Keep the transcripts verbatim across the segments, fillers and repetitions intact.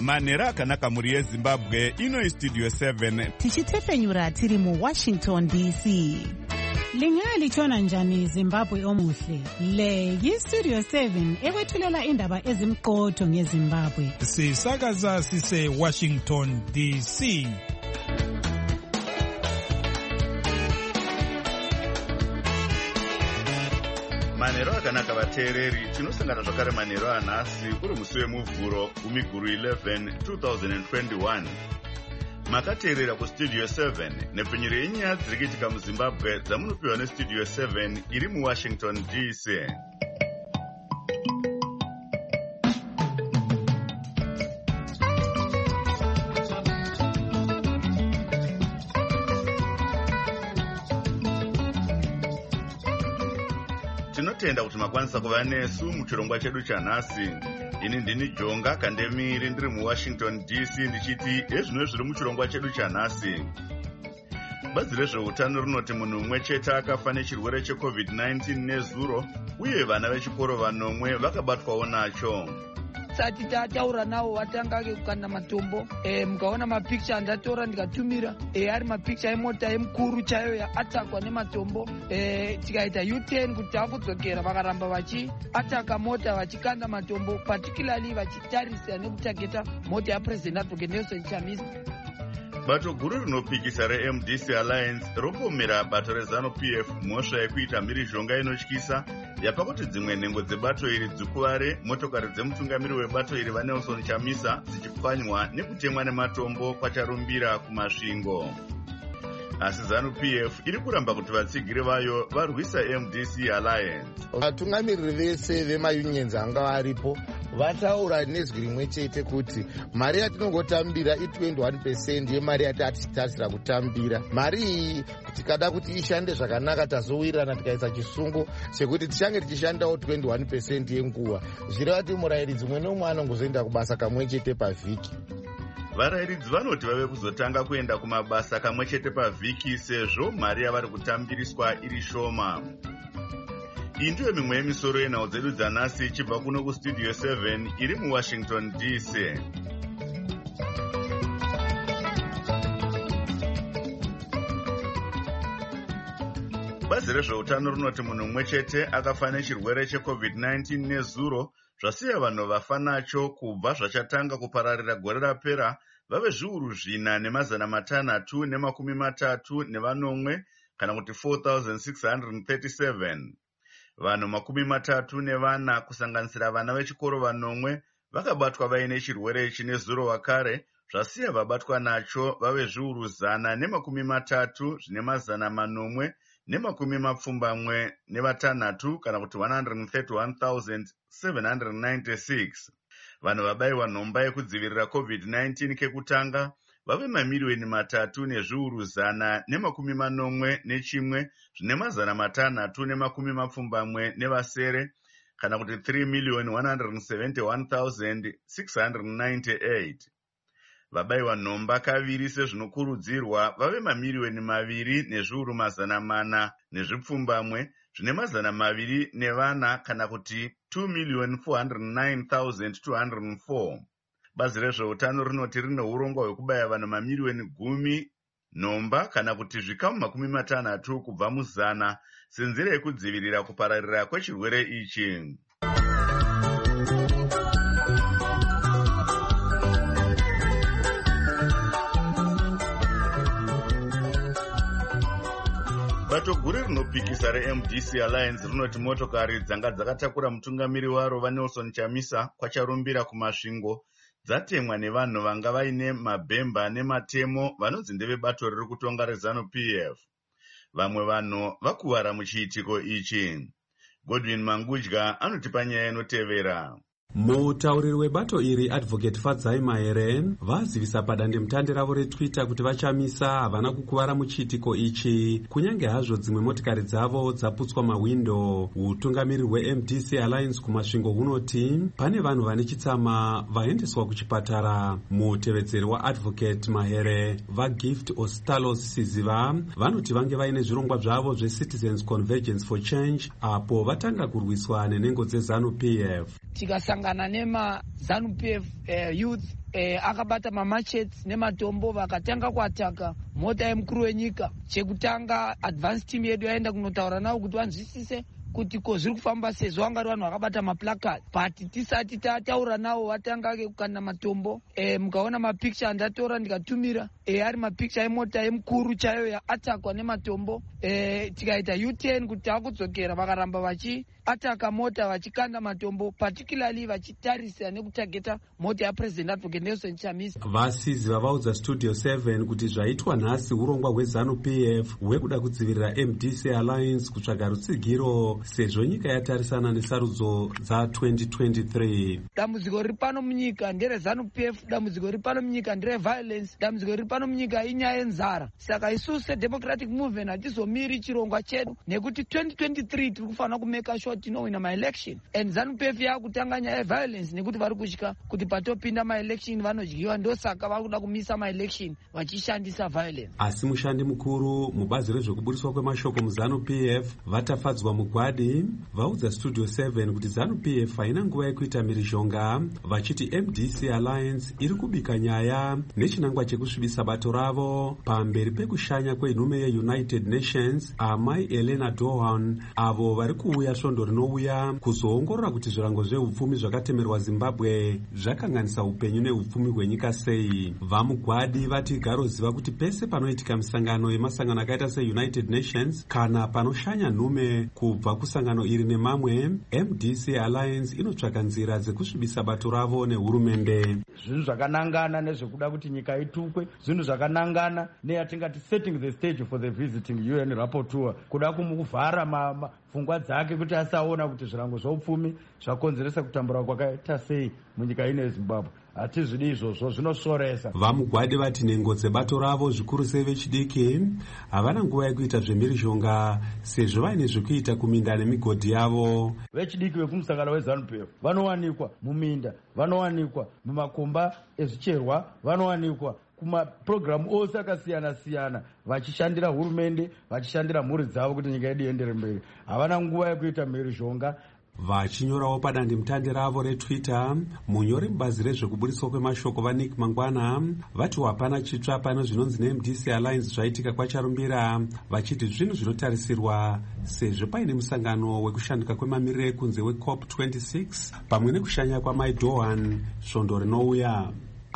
manhero akanaka mhuri yezimbabwe. Ino Studio seven tichitefenyura tiri muWashington D C. Lingalitshona njani Zimbabwe omuhle? Le yi-Studio seven ekwethulela indaba ezimqotho ngeZimbabwe. Sisakaza sise Washington D C. manhero akanaka vateereri. Tinosangana zvakare manhero anhasi uri musi wemuvhuro kumiguru eleven twenty twenty-one. Makateerera kustudio seven nepfenyuro yenyaya dziri kuitika muZimbabwe dzamunopiwa nestudio seven iri muWashington D C. Tinotenda kuti makwanisa kuva nesu muchirongwa chedu chanhasi. Ini ndini Jonga Kandemiri ndiri muWashington D C ndichiti ezvino zviri muchirongwa chedu chanhasi. Bazi rezveutano rinoti munhu umwe chete akafa nechirwere checovid nineteen nezuro, uye vana vechikoro vanomwe vakabatwawo nacho. Sati tataura nawo watanga kukanda matombo eh mukaona mapicture ndatora ndikatumira eh ari mapicture emota emukuru chayo yaatakwa nematombo eh tikaita U ten kuti akudzokera vakaramba vachi ataka mota vachikanda matombo particularly vachitarisa nekutageta mota yaPresident Advocate Nelson Chamisa. Bato guru rinopikisa reM D C Alliance ropomera bato reZANU-P F mhosva yekuita mhirizhonga inotyisa yapa kuti dzimwe nhengo dzebato iri dzikuvare motokari dzemutungamiri webato iri vaNelson Chamisa dzichipwanywa nekutemwa nematombo kwacharumbira kumasvingo. Asi ZANU-P F iri kuramba kuti vatsigiri vayo varwisa M D C Alliance. Vatungamiriri vese vemayunions anga varipo vataura nezwi rimwe chete kuti mari yatinongotambira i twenty-one percent yemari yatatitasira kutambira. Mari iyi tikada kuti ishande zvakanaka tazowirirana tikaisa chisungo chekuti tichange tichishandawo twenty-one percent yenguva. Zvireva kuti murayiridzi mumwe nomwe anongozoenda kubasa kamwe chete pavhiki. Varayiridzi vanoti vave kuzotanga kuenda kumabasa kamwe chete pavhiki sezvo mari yavari kutambiriswa iri shoma. Iyi ndiyo mimwe yemisoro yenhau dzedu dzanhasi ichibva kuno kustudio seven iri muWashington D C. Bazi rezveutano rinoti munhu umwe chete akafa nechirwere checovid nineteen nezuro, zvasiya vanhu vafa nacho kubva zvachatanga kupararira gore rapera vave zviuru zvina nemazana matanhatu nemakumi matatu nevanomwe kana kuti four thousand six hundred thirty-seven. Vanhu makumi matatu nevana kusanganisira vana vechikoro vanomwe vakabatwa vaine chirwere ichi nezuro wakare, zvasiya vabatwa nacho vave zviuru zana nemakumi matatu zvine mazana manomwe nemakumi mapfumbamwe nevatanhatu kana kuti one hundred thirty-one thousand seven hundred ninety-six. Vanhu vabayiwa nhomba yekudzivirira covid nineteen kekutanga vave mamiliyoni matatu nezviuru zana nemakumi manomwe nechimwe zvine mazana matanhatu nemakumi mapfumbamwe nevasere kana kuti three million one hundred seventy-one thousand six hundred ninety-eight. Vabayiwa nhomba kaviri sezvinokurudzirwa vave mamiliyoni maviri nezviuru mazana mana nezvipfumbamwe zvine mazana maviri nevana kana kuti two million four hundred nine thousand two hundred four. Bazi rezveutano rinoti rine urongwa hwekubaya vanhu mamiliyoni gumi nhomba kana kuti zvikamu makumi matanhatu kubva muzana senzira yekudzivirira kupararira kwechirwere ichi. Bato guru rinopikisa reM D C Alliance rinoti motokari dzanga dzakatakura mutungamiri waro vaNelson Chamisa kwacharumbira kumasvingo dzatemwa nevanhu vanga vaine mabhemba nematemo vanonzi ndevebato riri kutonga reZANU-P F. Vamwe vanhu vakuvara muchiitiko ichi. Godwin Mangudya anotipa nyaya inotevera. Mutauriri webato iri Advocate Fadzai Mahere vazivisa padandemutande ravo reTwitter kuti vaChamisa havana kukuvara muchiitiko ichi kunyange hazvo dzimwe motikari dzavo dzaputswa mawindo. Utungamiri hweM D C Alliance kumasvingo hunoti pane vanhu vane chitsama vaendeswa kuchipatara. Mutevedzeri waAdvocate Mahere vaGift Ostalos Siziva vanoti vange vaine zvirongwa zvavo zveCitizens Convergence for Change apo vatanga kurwiswa nenhengo dzeZANU-P F. Tikasangana nema ZANU-P F uh, youth eh, akabata mamachets nematombo vakatanga kuataka mota yemukuru wenyika. Chekutanga advance team yedu yaenda kunotaura navo kuti vanzwisise kuti ko zviri kufamba sezvo vanga vari vanhu vakabata maplakad, but tisati tataura navo vatanga ke kukanda matombo. E, mukaona mapicture andatora ndikatumira e, ari mapicture emota yemukuru chaiyo yaatakwa nematombo. E, tikaita U ten kuti takudzokera vakaramba vachiataka mota vachikanda matombo, particularly vachitarisa nekutageta mota yapresident advocate Nelson Chamisa. Vasizi vavaudza Studio seven kuti zvaitwa nhasi urongwa hweZANU P F hwekuda kudzivirira M D C Alliance kutsvaga rutsigiro sezvo nyika yatarisana nesarudzo dza twenty twenty-three. Dambudziko riri pano munyika ndereZANU P F, dambudziko riri pano munyika ndereviolence, dambudziko riri pano munyika inyaya yenzara. Saka isusu seDemocratic Movement hatizomiri chirongwa chedu nekuti twenty twenty-three tiri kufanira kumeka sure tinowina maelection, and ZANU P F yakutanga nyaya yeviolence nekuti vari kutya kuti patopinda maelection vanodyiwa, ndosaka vari kuda kumisa maelection vachishandisa violence. Asi mushandi mukuru mubazi rezvekubudiswa kwemashoko muZANU P F vatafadzwa mugwadi vaudza Studio seven kuti ZANU P F haina nguva yekuita mhirizhonga, vachiti M D C Alliance iri kubika nyaya nechinangwa chekusvibisa bato ravo pamberi pekushanya kwenhume yeUnited Nations amai Elena Dohan, avo vari kuuya svondo rinouya kuzoongorora kuti zvirango zveupfumi zvakatemerwa Zimbabwe zvakanganisa upenyu neupfumi hwenyika sei. Vamugwadi vati garoziva kuti pese panoitika misangano yemasangano akaita seUnited Nations kana panoshanya nhume kubva kusangano iri nemamwe, M D C Alliance inotsvaka nzira dzekusvibisa bato ravo nehurumende. Zvinhu zvakanangana nezvekuda kuti nyika itukwe, zvinhu zvakanangana neyatingati setting the stage for the visiting U N rapporteur, kuda kumuvhara pfungwa dzake kuti asaona kuti zvirango zveupfumi zvakonzeresa kutambura kwakaita sei munyika ine yeZimbabwe. Hatizvidi izvozvo, zvinosoresa. Vamugwadi vati nhengo dzebato ravo zvikuru sei vechidiki havana nguva yekuita zvemhirizhonga sezvo vaine zvekuita kuminda nemigodhi yavo. Vechidiki vekumusangano weZANU P F vanowanikwa muminda, vanowanikwa mumakomba ezvicherwa, vanowanikwa kumapurogiramu ose akasiyana siyana vachishandira hurumende, vachishandira mhuri dzavo kuti nyika yedu iendere mberi. Havana nguva yekuita mhirizhonga. Vachinyorawo padandemutande ravo reTwitter, munyori mubazi rezvekubudiswa kwemashoko vaNick Mangwana vati hapana chitsva pano zvinonzi neM D C Alliance zvaitika kwacharumbira, vachiti zvinhu zvinotarisirwa sezvo paine musangano wekushanduka kwemamiriro ekunze weCOP twenty-six pamwe nekushanya kwamai Dohan svondo rinouya.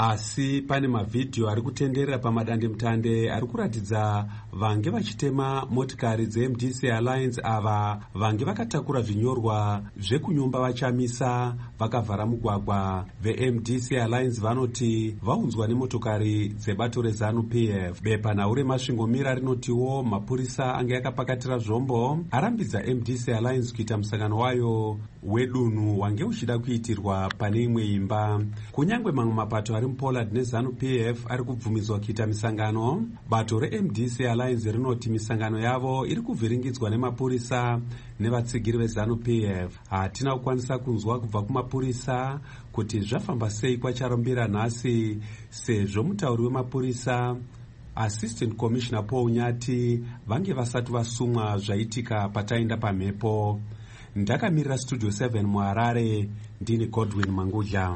Asi pane mavhidhiyo ari kutenderera pamadandemutande ari kuratidza vange vachitema motikari dzeM D C Alliance ava vange vakatakura zvinyorwa zvekunyumba vachamisa vakavhara mugwagwa. VeM D C Alliance vanoti vaunzwa nemotokari dzebato reZANU P F. Bepanhau remasvingomira rinotiwo mapurisa ange akapakatira zvombo arambidza M D C Alliance kuita musangano wayo wedunhu wange uchida kuitirwa pane imwe imba. Kunyange mamwe mapato ari muPoland neZANU P F ari kubvumidzwa kuita misangano, bato reM D C Alliance rinoti misangano yavo iri kuvhiringidzwa nemapurisa nevatsigiri veZANU P F. Hatina kukwanisa kunzwa kubva kumapurisa kuti zvafamba sei kwacharumbira nhasi, sezvo mutauri wemapurisa Assistant Commissioner Paul Nyati vange vasati vasumwa zvaitika pataenda pamhepo. Ndakamirira Studio seven muHarare, ndini Godwin Mangudya.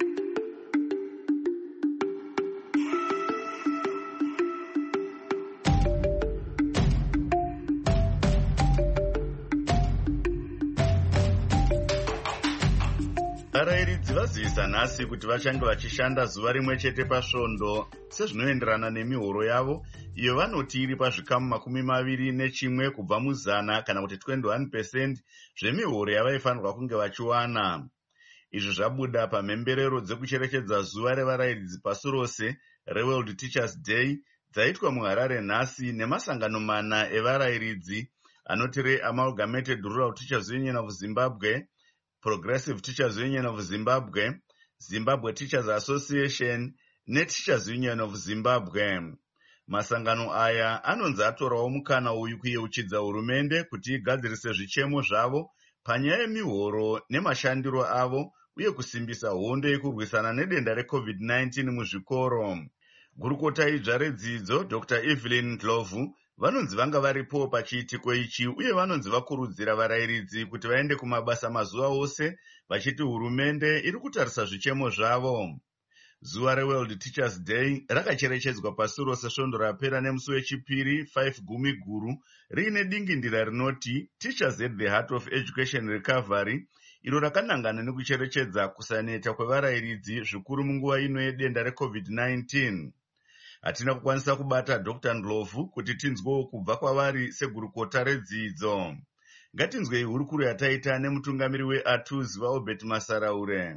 Varairidzi vazivisa nhasi kuti vachange vachishanda zuva rimwe chete pasvondo sezvinoenderana nemihoro yavo iyo vanoti iri pazvikamu makumi maviri nechimwe kubva muzana kana kuti twenty-one percent zvemihoro yavaifanirwa kunge vachiwana. Izvi zvabuda pamhemberero dzekucherechedza zuva revarairidzi pasi rose reWorld Teachers Day dzaitwa muHarare nhasi nemasangano mana evarairidzi anoti reAmalgamated Rural Teachers Union of Zimbabwe, Progressive Teachers Union of Zimbabwe, Zimbabwe Teachers Association neTeachers Union of Zimbabwe. Masangano aya anonzi atorawo mukana uyu kuyeuchidza hurumende kuti igadzirise zvichemo zvavo panyaya yemihoro nemashandiro avo uye kusimbisa hondo yekurwisana nedenda reCovid nineteen muzvikoro. Gurukota idzva redzidzo Doctor Evelyn Ndlovu vanonzi vanga varipo pachiitiko ichi uye vanonzi vakurudzira varairidzi kuti vaende kumabasa mazuva ose vachiti hurumende iri kutarisa zvichemo zvavo. Zuva reWorld Teachers Day rakacherechedzwa pasi rose svondo rapera nemusi wechipiri five gumi guru riine dingindira rinoti Teachers at the Heart of Education Recovery, iro rakanangana nekucherechedza kusaneta kwevarayiridzi zvikuru munguva ino yedenda reCovid nineteen. Hatina kukwanisa kubata Doctor Ndlovu kuti tinzwewo kubva kwavari segurukota redzidzo. Ngatinzwei hurukuru yataita nemutungamiri weA T U Z vaObert Masaraure.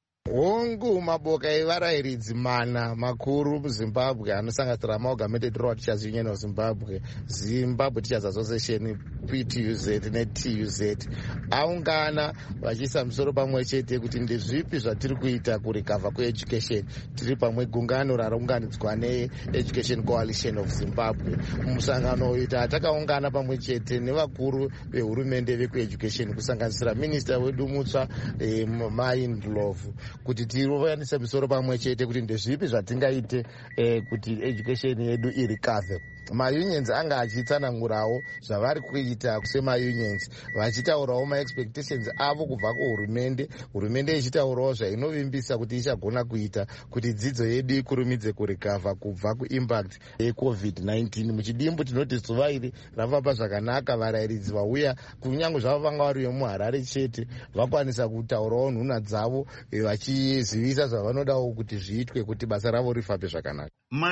Hongu maboka evarayiridzi mana makuru muZimbabwe anosanganisira Amalgamated Rural Teachers Union of Zimbabwe, Zimbabwe Teachers Association P T U Z neT U Z aungana vachiisa musoro pamwe chete kuti ndezvipi zvatiri kuita kurecover kweeducation. Tiri pamwe gungano rakaunganidzwa neEducation Coalition of Zimbabwe. Musangano uyu takaungana pamwe chete nevakuru vehurumende vekueducation kusanganisira minista wedu mutsva eh, Mai Ndlovu kuti tirovanise misoro pamwe chete kuti ndezvipi zvatingaite eh, kuti education yedu irecover. Maunions anga achitsanangurawo zvavari kuita semaunions vachitaurawo maexpectations avo kubva kuhurumende, hurumende ichitaurawo zvainovimbisa kuti ichagona kuita kuti dzidzo yedu ikurumidze kurecover kubva kuimpact yeCovid nineteen. Muchidimbu tinoti zuva iri rafamba zvakanaka, varayiridzi vauya kunyange zvavo vanga vari vemuHarare chete vakwanisa kutaurawo nhuna dzavo vachizivisa zvavanodawo kuti zviitwe kuti basa ravo rifambe zvakanaka.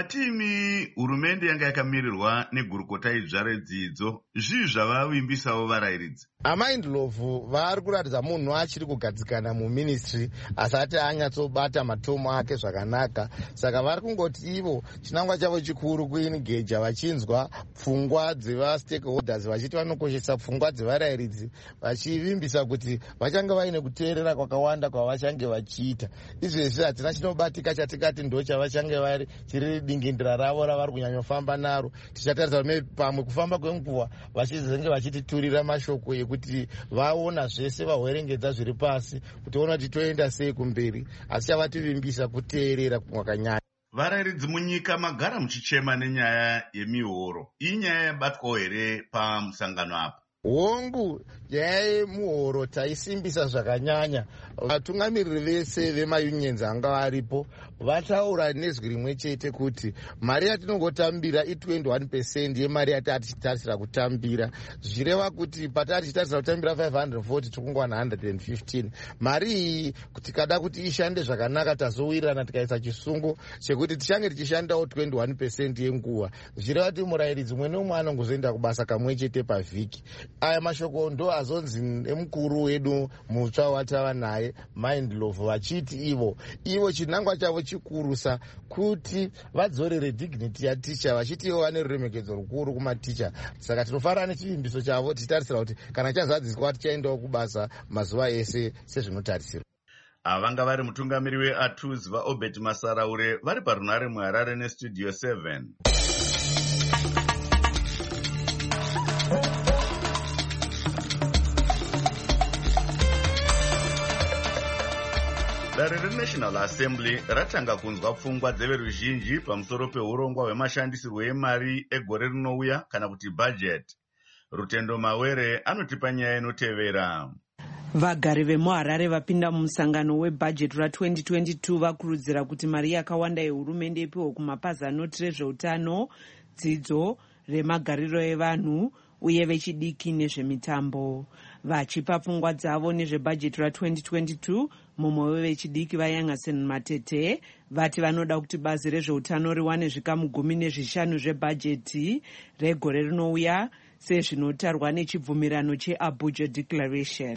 Matimi hurumende yanga yakamirirwa negurukota idzva redzidzo, zvii zvavavimbisawo varayiridzi? Amai Ndlovu vari kuratidza munhu achiri kugadzikana muministry asati anyatsobata matomo ake zvakanaka, saka vari kungoti ivo chinangwa chavo chikuru kuingeja vachinzwa pfungwa dzevastakeholders vachiti vanokoshesa pfungwa dzevarayiridzi, vachivimbisa kuti vachange vaine kuteerera kwakawanda kwavachange vachiita. Izvezvi hatina chinobatika chatikati ndo chavachange vari chiri dingindira ravo ravari kunyanyofamba naro. Tichatarisa pamwe kufamba kwenguva vachizenge vachititurira mashoko ekuti vaona zvese vahwerengedza zviri pasi kuti ona kuti toenda sei kumberi, asi chavativimbisa kuteerera kwakanyanya. Varayiridzi munyika magara muchichema nenyaya yemihoro. Iyi nyaya yabatwawo here pamusangano apa? Hongu, nyaya yemuhoro taisimbisa zvakanyanya. Vatungamiriri vese vemaunions anga varipo vataura nezwi rimwe chete kuti mari yatinongotambira i21 percent yemari yatati titarisira kutambira, zvireva kuti patati titarisira kutambira five hundred forty tikungwa na one hundred fifteen. Mari iyi kuti kada kuti ishande zvakanaka tazowirirana tikaisa chisungo chekuti tichange tichishandawo twenty-one percent yenguva, zvireva kuti murayiridzi mwe nomwe anongozoenda kubasa kamwe chete pavhiki. Aya mashoko ndo azonzi emukuru wedu mutsva watava naye Mai Ndlovu vachiti ivo ivo chinangwa chavo chikurusa kuti vadzorere dignity yaticha, vachiti ivo vane ruremekedzo rukuru kumaticha. Saka tinofanira nechivimbiso chavo tichitarisira kuti kana chazadziswa tichaendawo kubasa mazuva ese sezvinotarisirwa. Avanga vari mutungamiri weA T U Z vaObert Masaraure vari parunare muHarare neStudio seven. Dare reNational Assembly ratanga kunzwa pfungwa dzeveruzhinji pamusoro peurongwa hwemashandisirwo emari egore rinouya kana kuti budget. Rutendo Mawere anotipa nyaya inotevera. Vagari vemuHarare vapinda mumusangano webudget ra-twenty twenty-two vakurudzira kuti mari yakawanda yehurumende ipiwe kumapazi anoti rezveutano, dzidzo, remagariro evanhu uye vechidiki nezvemitambo. Vachipa pfungwa dzavo nezvebudget ra-twenty twenty-two, mumwe wevechidiki vaYangasen Matete vati vanoda kuti bazi rezveutano riwane zvikamu gumi nezvishanu zvebhajeti regore rinouya sezvinotarwa nechibvumirano cheAbuja Declaration.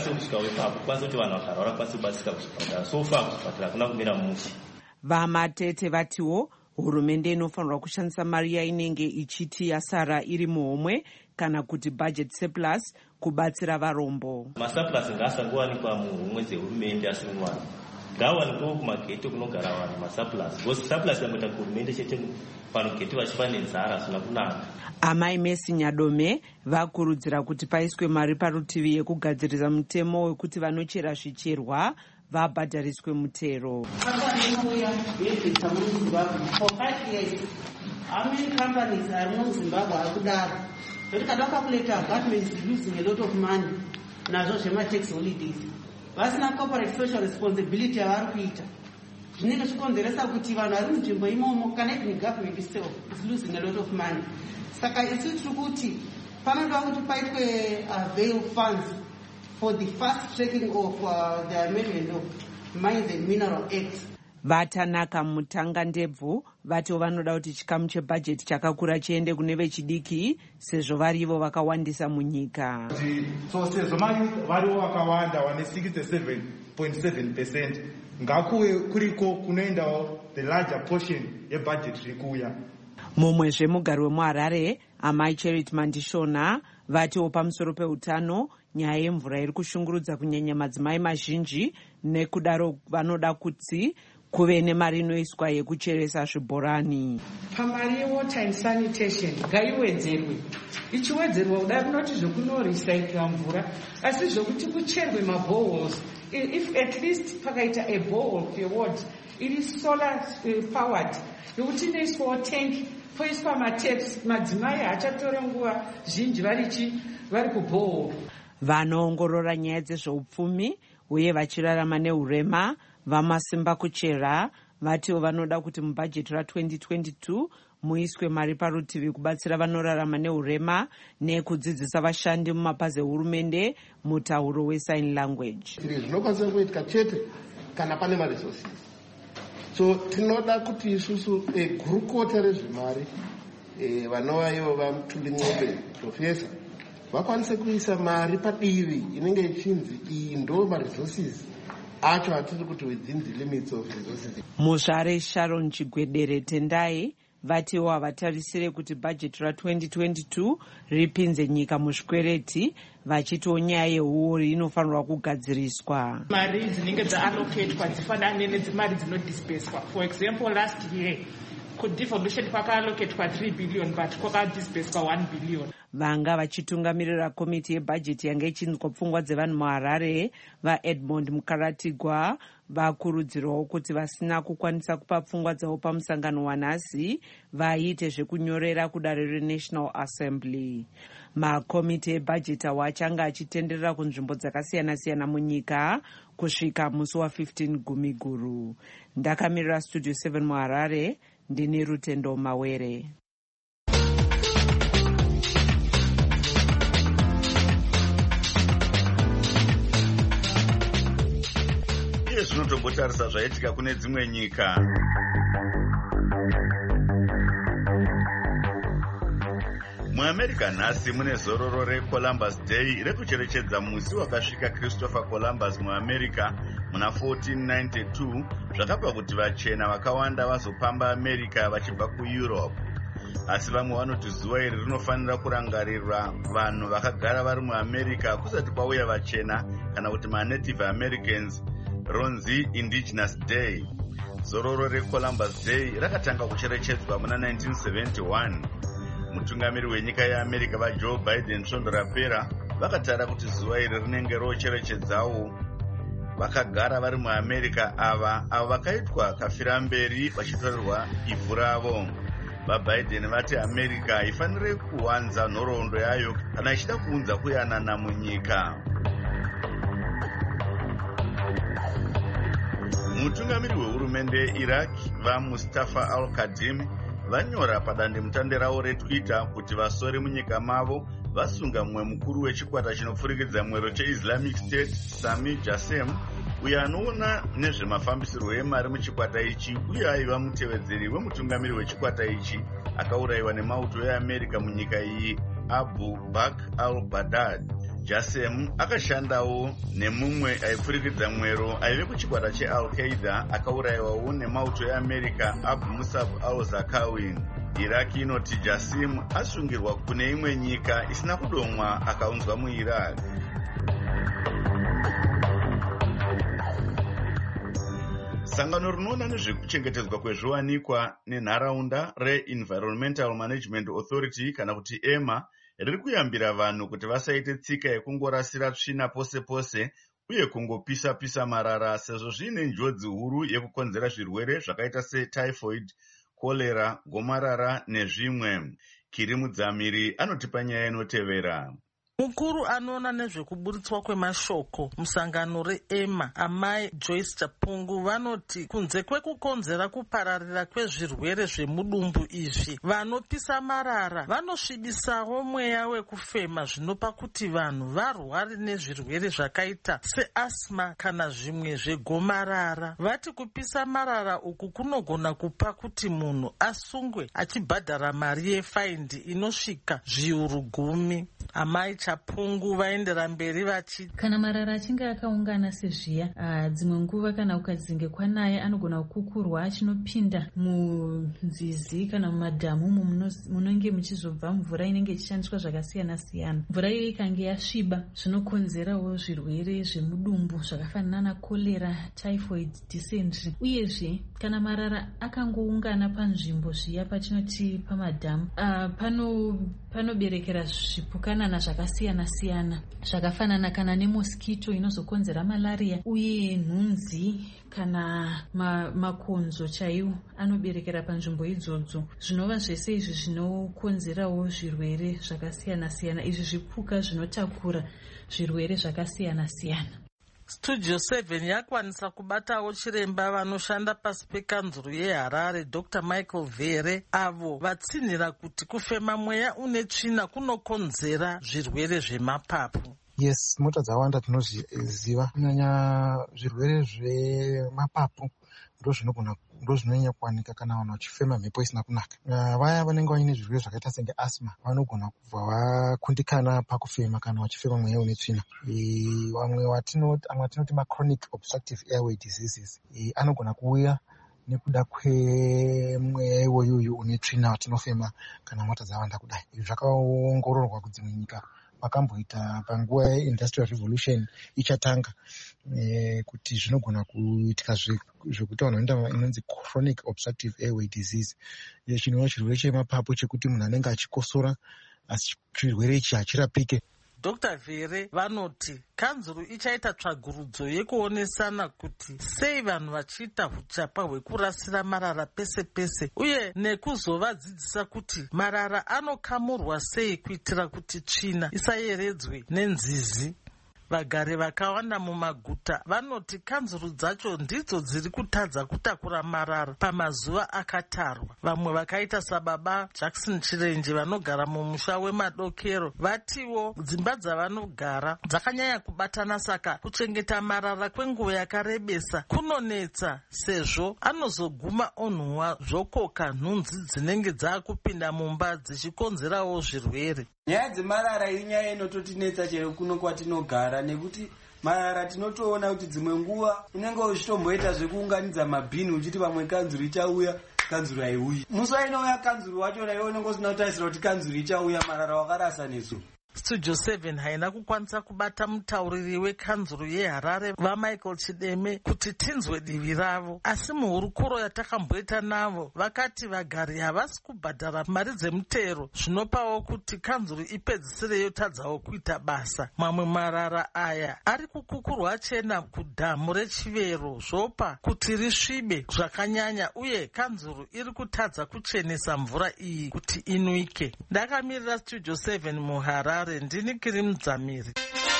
VaMatete vatiwo hurumende inofanirwa kushandisa mari yainenge ichiti yasara iri muhomwe kana kuti budget surplus kubatsira varombo. Masurplus ngasangowanikwa muhomwe dzehurumende asingwana. Ngawanikwa kumageto kunogara vanhu masurplus. Because surplus yangoita hurumende chete panogeto vachipa nenzara zvisina kunaka. Amai Messi Nyadome vakurudzira kuti paiswe mari parutivi yekugadzirisa mutemo wekuti vanochera zvicherwa vabhadhariswe mutero. How many companies are in Zimbabwe are kudaro? But kada calculate apartments losing a lot of money. Nazo shema tax holidays. Vasina corporate social responsibility avari kuita. zvinenge zvikonzeresa kuti vanhu vari munzvimbo imomo kana even government itself is losing a lot of money. Saka isu tiri kuti panoda kuti paitwe veil funds for the fast tracking of uh, the amendment of Mines and Mineral Act. Vatanaka Mutanga Ndebvu vati vanoda kuti chikamu chebhajeti chakakura chiende kune vechidiki sezvo varivo vakawandisa munyika. So sezvo varivo vakawanda vane sixty-seven point seven percent ngakuwe kuriko kunoendawo the larger portion yebhajeti rikuya. Mumwezve mugari wemuHarare amai Charity Mandishona vatiwo pamusoro peutano nyaya yemvura iri kushungurudza kunyanya madzimai mazhinji nekudaro vanoda kuti kuve nemari inoiswa yekucheresa zvibhorani. Pamari yewater and sanitation ngaiwedzerwe. Ichiwedzerwa kudai kunoti zvekunorecycla mvura asi zvokuti kucherwe maboreholes. If at least pakaita a borehole yeward iri solar powered yokuti inoiswawo tank poiswa mataps madzimai hachatora nguva zhinji varichi vari kuborehole. Vanoongorora nyaya dzezveupfumi uye vachirarama neurema vamasimba kuchera vatiwo vanoda kuti mubhajeti ra-twenty twenty-two muiswe mari parutivi kubatsira vanorarama neurema nekudzidzisa vashandi mumapazi ehurumende mutauro wesign language. Zvinokwanisa kuitika chete kana pane maresources. So tinoda kuti isusu gurukota rezvemari vanova ivo vaMutundi Ng'ombe profesa vakwanise kuisa mari padivi inenge ichinzi iyi ndo maresources acho hatiri kuti within the limits of resources. Muzvare Sharon Chigwedere Tendai vatiwo havatarisire kuti bhajeti ra-twenty twenty-two ripinze nyika muzvikwereti vachitiwo nyaya yehuori inofanirwa kugadziriswa. Mari dzinenge dzaallocatwa dzifanane nedzimari dzinodisburswa. For example, last year kudevolution kwakaallocatwa three billion but kwakadisburswa one billion. Vanga vachitungamirira komiti yebhajeti yanga ichinzwa pfungwa dzevanhu muHarare vaEdmond Mukaratigwa vakurudzirwawo kuti vasina kukwanisa kupa pfungwa dzavo pamusangano wanhasi vaite zvekunyorera kudare reNational Assembly. Makomiti ebhajeti awo achanga achitenderera kunzvimbo dzakasiyana-siyana munyika kusvika musi wa-fifteen Gumiguru. Ndakamirira Studio seven muHarare ndini Rutendo Mawere. Zvinotombotarisa zvaitika kune dzimwe nyika. MuAmerica nhasi mune zororo reColumbus Day rekucherechedza musi wakasvika Christopher Columbus muAmerica muna fourteen ninety-two zvakabva kuti vachena vakawanda vazopamba America vachibva kuEurope. Asi vamwe vanoti zuva iri rinofanira kurangarirwa vanhu vakagara vari muAmerica kusati kwauya vachena kana kuti maNative Americans, ronzi Indigenous Day. Zororo reColumbus Day rakatanga kucherechedzwa muna nineteen seventy-one. Mutungamiri wenyika yeAmerica vaJoe Biden svondo rapera vakatara kuti zuva iri rinenge rocherechedzawo vakagara vari muAmerica ava avo vakaitwa kafira mberi vachitorerwa ivhu ravo. VaBiden vati America ifanire kuwanza nhoroondo yayo kana ichida kuunza kuyanana munyika. Mutungamiri wehurumende yeIraq vaMustafa al-Kadhim vanyora padandemutande ravo reTwitter kuti vasori munyika mavo vasunga mumwe mukuru wechikwata chinopfurikidza mwero cheIslamic State Sami Jassem uyo anoona nezvemafambisirwo emari muchikwata ichi uye aiva mutevedzeri wemutungamiri wechikwata ichi akaurayiwa nemauto eAmerica munyika iyi Abu Bakr al-Baghdad. Jassem akashandawo nemumwe aipfurikidza mwero aive kuchikwata cheAl-Qaeda akaurayiwawo nemauto eAmerica Abu Musab al-Zarqawi. Iraq inoti Jassem asungirwa kune imwe nyika isina kudomwa akaunzwa muIraq. Sangano rinoona nezvekuchengetedzwa kwezviwanikwa nenharaunda reEnvironmental Management Authority kana kuti EMA riri kuyambira vanhu kuti vasaite tsika yekungorasira tsvina pose pose uye kungopisa-pisa marara sezvo zviine njodzi huru yekukonzera zvirwere zvakaita setyphoid, cholera, gomarara nezvimwe. Kiri Mudzamiri anotipa nyaya inotevera. Mukuru anoona nezvekuburitswa kwemashoko musangano reEMA, amai Joyce Chapungu, vanoti kunze kwekukonzera kupararira kwezvirwere zvemudumbu izvi, vanopisa marara vanosvibisawo mweya wekufema, zvinopa kuti vanhu varware nezvirwere zvakaita seasma kana zvimwe zvegomarara. Vati kupisa marara uku kunogona kupa kuti munhu asungwe achibhadhara mari yefaindi inosvika zviuru gumi. Amai Chapungu vaendera mberi vachiti kana marara achinge akaungana sezviya, uh, dzimwe nguva kana ukadzinge kwanaya anogona kukukurwa achinopinda munzizi kana mumadhamu umo munenge muchizobva mvura inenge ichishandiswa zvakasiyana siyana. Mvura iyo ikange yasviba zvinokonzerawo zvirwere zvemudumbu zvakafanana na kolera, typhoid, dysentery. Uyezve kana marara akangoungana panzvimbo zviya patinoti pamadhamu, uh, pano panoberekera zvipukanana zvakasiyana siyana zvakafanana kana nemoskito inozokonzera malaria, uye nhunzi kana ma, makonzo chaiwo anoberekera panzvimbo idzodzo. Zvinova zvese izvi zvinokonzerawo zvirwere zvakasiyana siyana. Izvi zvipuka zvinotakura zvirwere zvakasiyana siyana. Studio seven yakwanisa kubatawo chiremba vanoshanda pasi pekanzuru yeHarare, Doctor Michael Vere, avo vatsinhira kuti kufema mweya une tsvina kunokonzera zvirwere zvemapapu. Yes, mota dzawanda tinozviziva, kunyanya zvirwere zvemapapu ndo zvinogona ndo zvinonyanya kuwanika kana vanhu vachifema mhepo isina kunaka. Vaya vanenge vaine zvirwere zvakaita senge asma vanogona kubva vakundikana pakufema kana vachifema mweya une tsvina. Vamwe vatinoti machronic obstructive airway diseases anogona kuuya nekuda kwemweya iwoyoyo une tsvina watinofema kana mota dzawanda kudai. Izvi zvakaongororwa kudzimwe nyika vakamboita panguva yeindustrial revolution ichatanga, e, kuti zvinogona kuitika zvekuti vanhu vanoenda inonzi chronic obstructive airway disease, chinova chirwere chemapapu chekuti munhu anenge achikosora asi chirwere ichi hachirapike. Doctor Vere vanoti kanzuru ichaita tsvagurudzo yekuonesana kuti sei vanhu vachiita huchapa hwekurasira marara pese pese, uye nekuzovadzidzisa kuti marara anokamurwa sei kuitira kuti tsvina isayeredzwe nenzizi. Vagari vakawanda mumaguta vanoti kanzuru dzacho ndidzo dziri kutadza kutakura marara pamazuva akatarwa. Vamwe vakaita sababa Jackson Chirenje vanogara mumusha wemadokero vatiwo dzimba dzavanogara dzakanyanya kubatana, saka kuchengeta marara kwenguva yakarebesa kunonetsa sezvo anozoguma onhuwa zvokoka nhunzi dzinenge dzaakupinda mumba dzichikonzerawo zvirwere. Nyaya dzemarara inyaya inototinetsa chero kuno kwatinogara, nekuti marara tinotoona kuti dzimwe nguva unenge uchitomboita zvekuunganidza mabhini uchiti vamwe kanzuru ichauya, kanzuru haiuyi. Musi wainouya kanzuru wachona iwe unenge usina kutarisira kuti kanzuru ichauya, marara wakarasa nesu. Studio seven haina kukwanisa kubata mutauriri wekanzuru yeHarare vaMichael Chideme kuti tinzwe divi ravo, asi muhurukuro yatakamboita navo vakati vagari havasi kubhadhara mari dzemutero, zvinopawo kuti kanzuru ipedzisire yotadzawo kuita basa. Mamwe marara aya ari kukukurwa chena kudhamu rechivero zvopa kuti risvibe zvakanyanya, uye kanzuru iri kutadza kuchenesa mvura iyi kuti inwike. Ndakamirira Studio seven muHarare, ndini Kirimu Dzamiri.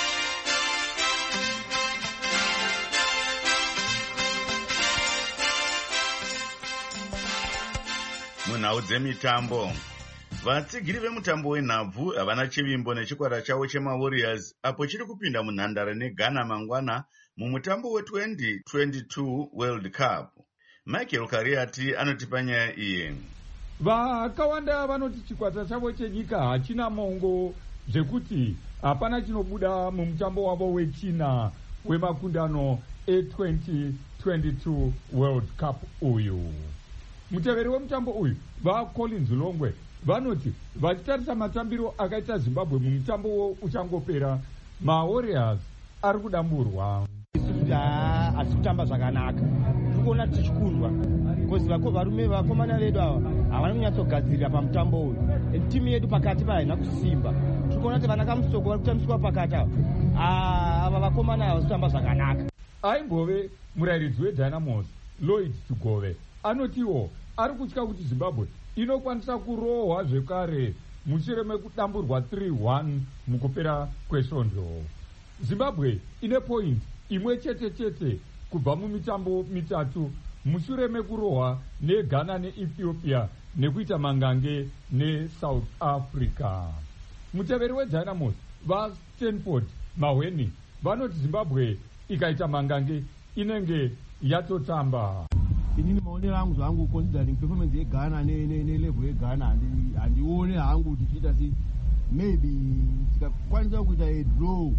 Munhau dzemitambo, vatsigiri vemutambo wenhabvu havana chivimbo nechikwata chavo chemaWarriors apo chiri kupinda munhandare neGhana mangwana mumutambo we-twenty twenty-two World Cup. Michael Kariati anotipa nyaya iyi. Vakawanda vanoti chikwata chavo chenyika hachina mongo zvekuti hapana chinobuda mumutambo wavo wechina wemakundano e-twenty twenty-two World Cup uyu. Muteveri wemutambo uyu vaCollins Longwe vanoti vachitarisa matambiro akaita Zimbabwe mumutambo uchangopera, maWarriors ari kudamburwa. Asi kutamba zvakanaka, tikuona tichikundwa because varume vakomana vedu ava havana kunyatsogadzirira pamutambo uyu. Timu yedu pakati pahaina kusimba, tikuona kuti vana kamusoko vari kutambiswa pakati ava ava vakomana ava kutamba zvakanaka. Aimbove murayiridzi weDynamos Lloyd Chigove anotiwo ari kutya kuti Zimbabwe inokwanisa kurohwa zvekare mushure mekudamburwa three one mukupera kwesvondo. Zimbabwe ine point imwe chete chete kubva mumitambo mitatu mushure mekurohwa neghana neethiopia nekuita mangange nesouth africa. Muteveri wedynamos vastanford mahweni vanoti zimbabwe ikaita mangange inenge yatotamba. Inini maonero angu zvangu considering performance yeghana nelevel yeghana handione hangu tichiita sei maybe tikakwanisa kuita a draw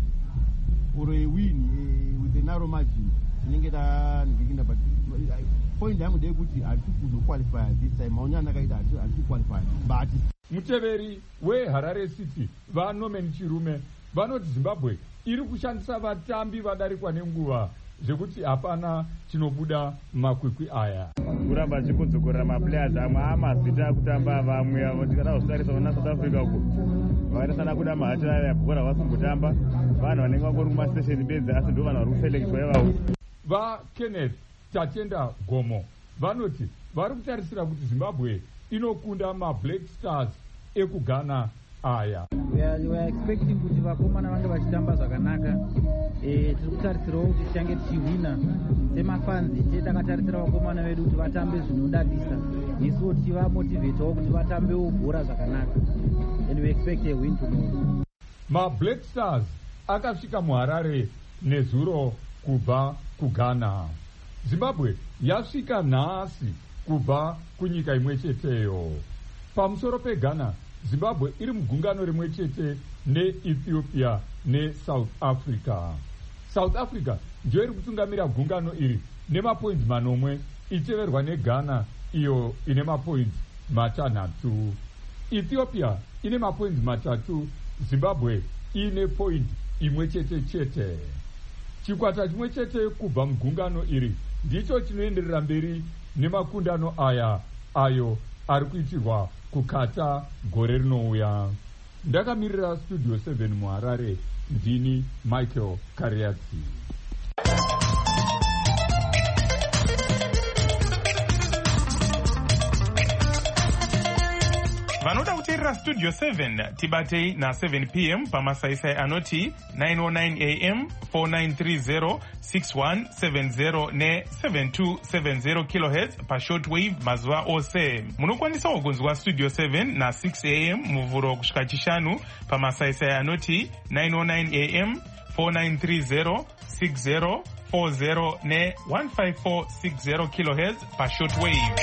or a win with a narrow margin tinenge tandikinda, but point yangu ndeyekuti hatisi kuzoqualify this time. Maonero andakaita hatisi qualify. But muteveri weharare city vanorman chirume vanoti zimbabwe iri kushandisa vatambi vadarikwa nenguva zvekuti hapana chinobuda makwikwi aya. Kuramba chikudzokorera maplayers amwe amazita kutamba vamwe tikada kuzvitarisa vana South Africa uko vakaita kuda mahatira yabhora vasimbotamba vanhu vanenge vangori kumastation bedzi asi ndo vanhu vari kuselekitwa ivavo. VaKenneth Tatenda Gomo vanoti vari kutarisira kuti Zimbabwe inokunda maBlack Stars ekughana aya. We are, we are expecting kuti vakomana vange vachitamba zvakanaka. Eh, tiri kutarisirawo kuti tichange tichihwina semafanzi che takatarisira vakomana vedu kuti vatambe zvinodadisa nesuwo tichivamotivetawo kuti vatambewo bhora zvakanaka, and we expect a win tomorrow. MaBlack Stars akasvika muHarare nezuro kubva kughana. Zimbabwe yasvika nhasi kubva kunyika imwe cheteyo. Pamusoro peghana, Zimbabwe iri mugungano rimwe chete neEthiopia neSouth Africa. South Africa ndiyo iri kutungamira gungano iri nemapoints manomwe ichiverwa neghana iyo ine mapoints matanhatu. Ethiopia ine mapoints matatu, Zimbabwe ine point imwe chete chete. Chikwata chimwe chete kubva mugungano iri ndicho chinoenderera mberi nemakundano aya ayo ari kuitirwa kukata gore rinouya. Ndakamirira studio seven muHarare, ndini Michael Kariatsi. Vanoda kuteerera studio seven tibatei na seven p m pamasaisai anoti nine oh nine a m four nine three zero six one seven zero ne seven two seven zero kilohertz pashortwave mazuva ose. Munokwanisawo kunzwa studio seven na six a m muvhuro kusvika chishanu pamasaisai anoti nine oh nine a m four nine three zero six zero four zero ne one five four six zero kilohertz pashortwave.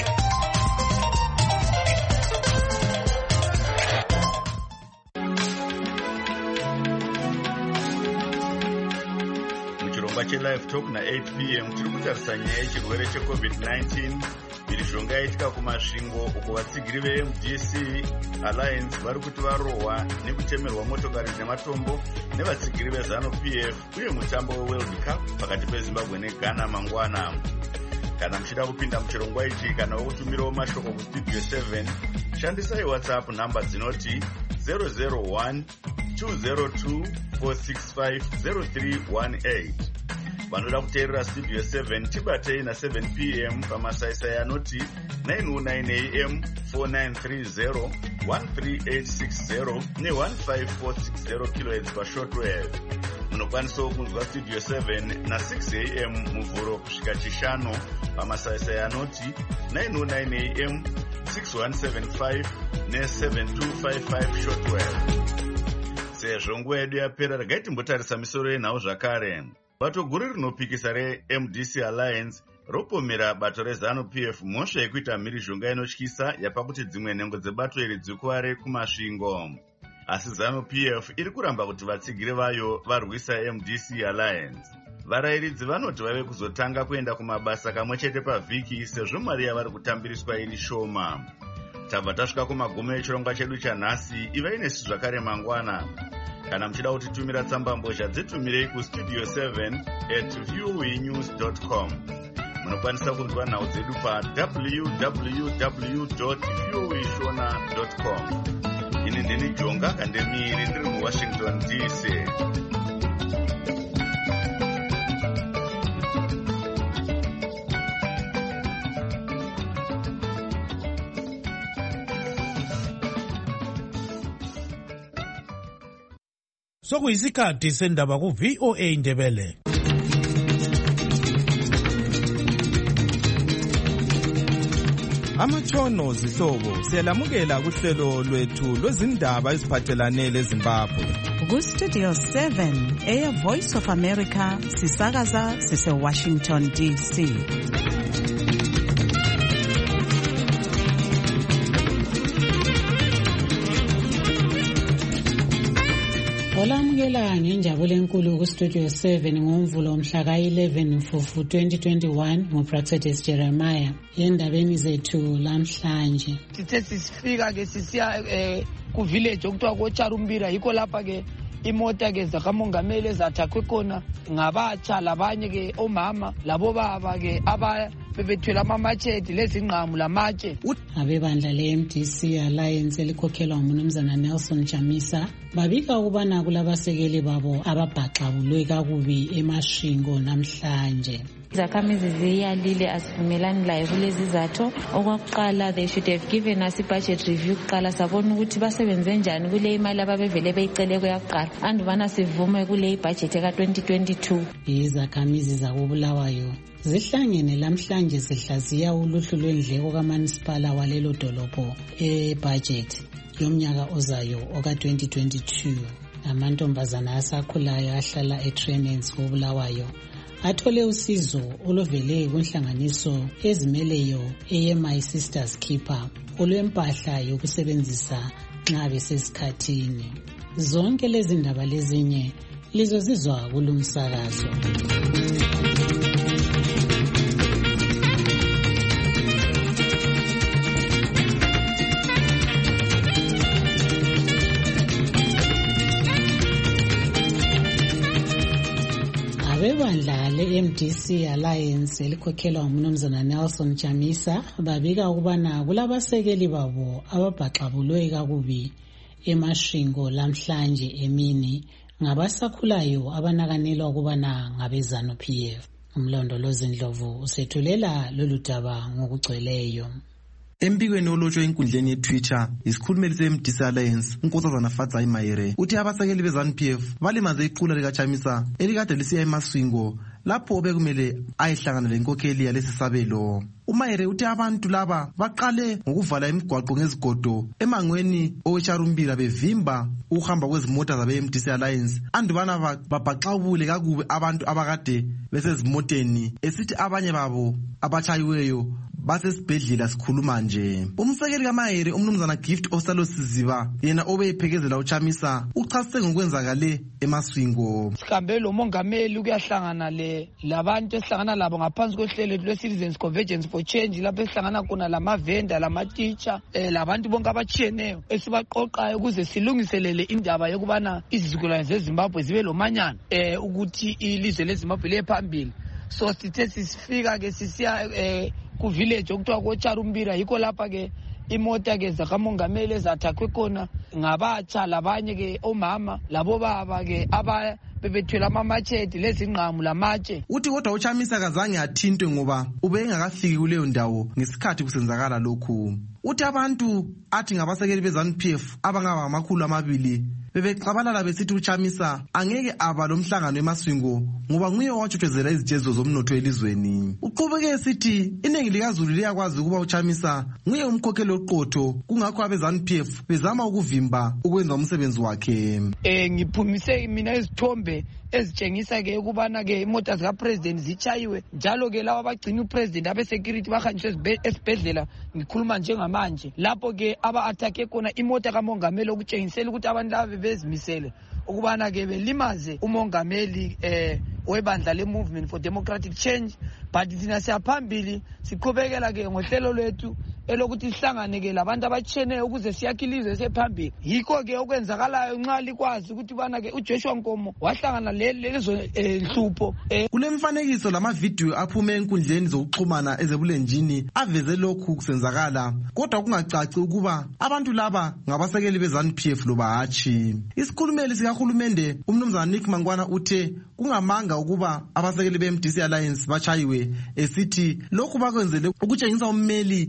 Live Talk na eight p m tiri kutarisa nyaya yechirwere checovid nineteen. Mhirizhonga yaitika kumasvingo uko vatsigiri veM D C Alliance vari kuti varohwa nekutemerwa motokari nematombo nevatsigiri veZanu P F uye mutambo weWorld Cup pakati peZimbabwe neGhana mangwana. Kana muchida kupinda muchirongwa ichi kana wokutumirawo mashoko kustudio seven, shandisai WhatsApp namba dzinoti zero zero one two zero two four six five zero three one eight. Vanoda kuteerera studio seven tibatei na seven p m pamasaisai anoti nine oh nine a m four nine three zero one three eight six zero ne one five four six zero kilohertz pashortwave. Munokwanisawo kunzwa studio seven na six a m muvhuro kusvika chishanu pamasaisai anoti nine oh nine a m six one seven five ne seven two five five shortwave. Sezvo nguva yedu yapera, regai timbotarisa misoro yenhau zvakare. Bato guru rinopikisa reM D C Alliance ropomera bato reZanu P F mhosva yekuita mhirizhonga inotyisa yapa kuti dzimwe nhengo dzebato iri dzikuware kumasvingo. Asi ZANU P F iri kuramba kuti vatsigiri vayo varwisa M D C Alliance. Varayiridzi vanoti vave kuzotanga kuenda kumabasa kamwe chete pavhiki sezvo mari yavari kutambiriswa iri shoma. Tabva tasvika kumagumo echirongwa chedu chanhasi. Ivai nesu zvakare mangwana. Kana muchida kutitumira tsambambozha dzitumirei kustudio seven at voanews dot com. Munokwanisa kunzwa nhau dzedu pa w w w dot voa shona dot com. Ini ndini Jonga Kandemiri ndiri muWashington D C. sokuyisikhathi sendaba ku-V O A Ndebele. Amatshono zihlobo siyalamukela kuhlelo lwethu lwezindaba eziphathelane leZimbabwe. Ku-Studio seven, Air Voice of America, sisakaza sise-Washington D C. Olamukela ngenjabulo enkulu ku-Studio seven ngomvulo mhla ka-eleven Mfumfu twenty twenty-one nguPractice Jeremiah endabeni zethu lamhlanje. Sithe sifika ke sisiya eh, ku village okuthiwa koCharumbira, yikho lapha ke imota ke zakamongameli ezathakwe khona ngabatsha labanye ke omama labo baba ke aba bebethwele amamachete lezingqamu lamatshe. Abebandla le-M D C Alliance elikhokhelwa ngumnumzana Nelson Chamisa babika ukubana kulabasekeli babo ababhaxabulwe kakubi emashingo namhlanje. Izakhamizi ziyalile asivumelani layo kulezi zatho. Okwakuqala, they should have given us i-budget review kuqala sabona ukuthi basebenze njani kule imali ababevele beyicele kuyakuqala andubana sivume kule ibudget eka-twenty twenty-two. Izakhamizi zakobulawayo zihlangene lamhlanje zihlaziya uluhlu lwendleko kamasipala walelo dolopho ebudget yomnyaka ozayo oka-twenty twenty-two. Amantombazana asakhulayo ahlala eTrenents kobulawayo athole usizo olovele kunhlanganiso ezimeleyo eye-My Sister's Keeper olwempahla yokusebenzisa nxa besesikhathini. Zonke lezi ndaba lezinye lizozizwa kulumsakazo. Abebandla le-M D C Alliance elikhokhelwa ngumnumzana Nelson Chamisa babika ukubana kulabasekeli babo ababhaxabulwe kakubi emashingo lamhlanje emini ngabasakhulayo abanakanelwa ukubana ngabezanu P F. Umlondolozi Ndlovu usethulela lolu daba ngokugcweleyo. Embikweni olotshwe enkundleni yeTwitter, isikhulumeli se-M D C Alliance uNkosazana Fadzai Mayere uthi abasekeli bezanu P F balimaze iqula likaChamisa elikade lisiya emaswingo lapho bekumele ayihlangana lenkokheli yalesi sabelo. uMayere uthi abantu laba baqale ngokuvala imigwaqo ngezigodo emangweni oweCharumbira bevimba ukuhamba kwezimota zabe-M D C Alliance andubana babhaxabule kakubi abantu abakade besezimoteni esithi abanye babo abachayiweyo basesibhedlela sikhuluma nje. Umsekeli kaMayere umnumzana Gift Osalo Siziba yena obeyiphekezela uChamisa uchasise ngokwenzakale emaswingo. Sihambe lo mongameli ukuyahlangana le labantu esihlangana labo ngaphansi kohlelo lwe-Citizens Convergence for Change lapho esihlangana khona lamavenda lama-teacher eh, labantu bonke abatshiyeneyo esibaqoqayo ukuze silungiselele indaba yokubana izizukulwane zeZimbabwe zibe lomanyana eh, ukuthi ilizwe leZimbabwe liye phambili. So sithe sifika ke sisiya eh, ku village okuthiwa koCharumbira, yikho lapha ke imota ke zakamongameli ezathakwe khona ngabatsha labanye ke omama labo baba ke aba bebethwele amamachete lezingqamu lamatshe. Uthi kodwa uChamisa kazange athintwe ngoba ube engakafiki kuleyo ndawo ngesikhathi kusenzakala lokhu. Uthi abantu athi ngabasekeli bezanu P F abangaba amakhulu amabili bebexabalala besithi uChamisa angeke aba lomhlangano emaswingo ngoba nguye owatshothezela izijezo zomnotho elizweni. Uqhubeke esithi iningi likaZulu liyakwazi ukuba uChamisa nguye umkhokheli oqotho kungakho abezanu P F bezama ukuvimba ukwenza umsebenzi wakhe. Eh ngiphumise mina izithombe ezitshengisa ke ukubana ke imota zika president zichayiwe njalo ke lawa abagcina upresident abe security bahanjiswe esibhedlela. Ngikhuluma njengamanje lapho ke aba attack khona imota kamongameli okutshengisela ukuthi abantu laba bezimisele ukubana ke belimaze umongameli eh webandla le Movement for Democratic Change. But thina siyaphambili siqhubekela ke ngohlelo lwethu elokuthi sihlangane ke labantu abatsheneyo ukuze siyakhilizwe sephambili. Yikho ke okwenzakalayo nxa likwazi ukuthi bana ke uJoshua Nkomo wahlangana lezo enhlupho. Kulemfanekiso lamavidiyo aphume enkundleni zokuxhumana ezebulenjini aveze lokhu kusenzakala kodwa kungacaci ukuba abantu laba ngabasekeli bezanu P F loba hatshi. Isikhulumeli sikahulumende umnumzana Nick Mangwana uthe kungamanga ukuba abasekeli be-M D C Alliance bachayiwe esithi lokhu bakwenzele ukutshengisa ummeli we-United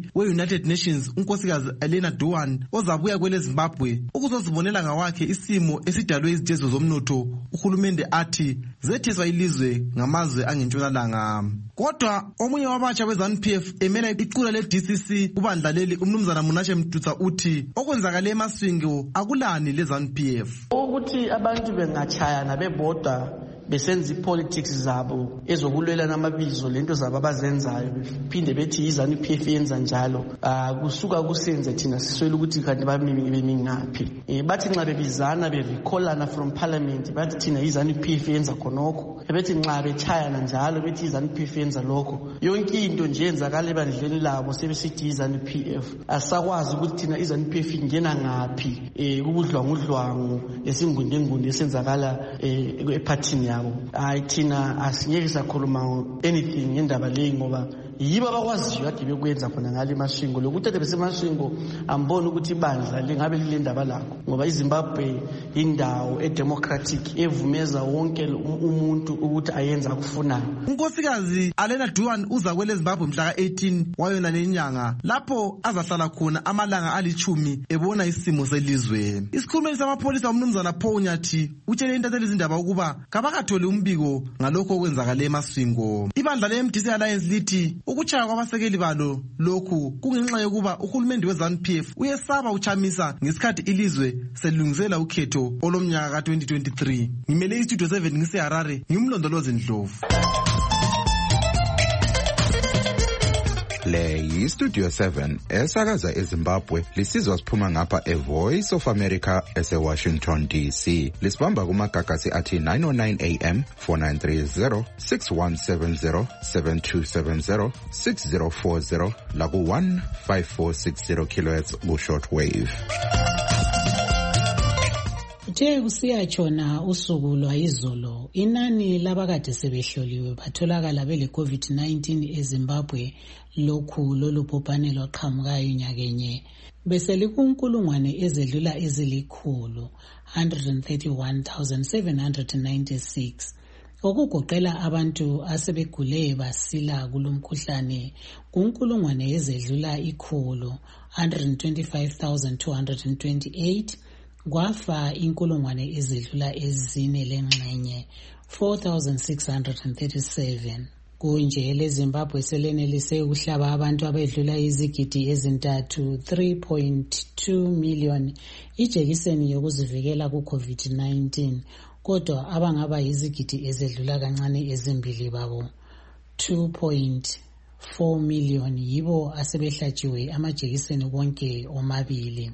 United Nations unkosikazi Elena Duan ozabuya kwele Zimbabwe ukuzozibonela ngawakhe isimo esidalwe izitezo zomnotho. Uhulumende athi zetheswa ilizwe ngamazwe angentshonalanga. Kodwa omunye wabatsha we-ZANU P F emela iqula le-D C C kubandla leli umnumzana Munashe Mtutsa uthi okwenzakale emaswingo akulani le-ZANU P F. Ukuthi abantu bengachayana bebodwa besenza ipolitics zabo ezokulwela namabizo lento zabo abazenzayo phinde bethi izanu P F yenza njalo kusuka kusenze thina siswele ukuthi kanti bemingaphi bathi nxa bebizana berecallana from parliament bathi thina izanu P F yenza khonokho bethi nxa bechayana njalo bethi izanu P F yenza lokho yonke into nje yenzakala ebandleni labo sebesithi izanu P F asakwazi ukuthi thina izanu P F ingena ngapi kubudlwangudlwangu esingundengunde esenzakala ephathini yabo. Hayi thina asingeke sakhuluma anything ngendaba leyi ngoba yiba bakwaziyo ade bekwenza khona ngale mashingo lokuthi ade besemashingo ambona ukuthi ibandla lingabe lilendaba lakho ngoba iZimbabwe indawo edemocratic evumeza wonke umuntu ukuthi ayenza akufunayo. Unkosikazi Elena Duan uza kwele Zimbabwe mhla ka eighteen wayona lenyanga lapho azahlala khona amalanga alichumi ebona isimo selizwe. Isikhulumeli samapholisa umnumzana Paul Nyathi utshele intatheli izindaba ukuba kabakatholi umbiko ngalokho okwenzakala emaswingo. Ibandla le-M D C Alliance lithi ukuchaya kwabasekeli balo lokhu kungenxa yokuba uhulumende we-ZANU P F uyesaba uchamisa ngesikhathi ilizwe selilungisela ukhetho olomnyaka ka twenty twenty-three. Ngimele iStudio seven ngiseHarare ngimlondolozi Ndlovu. Le yiStudio seven esakaza eZimbabwe lisizwa siphuma ngapha eVoice of America eseWashington D C. Lisibamba kumagagasi athi nine oh nine A M, four nine three zero, six one seven zero, seven two seven zero, six zero four zero laku one five four six zero kilohertz ku-short wave. Uthe kusiyatshona usuku lwayizolo inani labakade sebehloliwe batholakala bele COVID nineteen eZimbabwe lokhu lolubhubhane lwaqhamukayo nyakenye beselikunkulungwane ezedlula ezilikhulu one hundred thirty-one thousand seven hundred ninety-six okugoqela abantu asebegule basila kulomkhuhlane kunkulungwane ezedlula ikhulu one hundred twenty-five thousand two hundred twenty-eight kwafa inkulungwane ezedlula ezine lengxenye four thousand six hundred thirty-seven. Kunje leZimbabwe selenelise ukuhlaba abantu abedlula izigidi ezintathu three point two million ijekiseni yokuzivikela ku-COVID nineteen kodwa abangaba izigidi ezedlula kancane ezimbili babo two point four million yibo asebehlatshiwe amajekiseni konke omabili.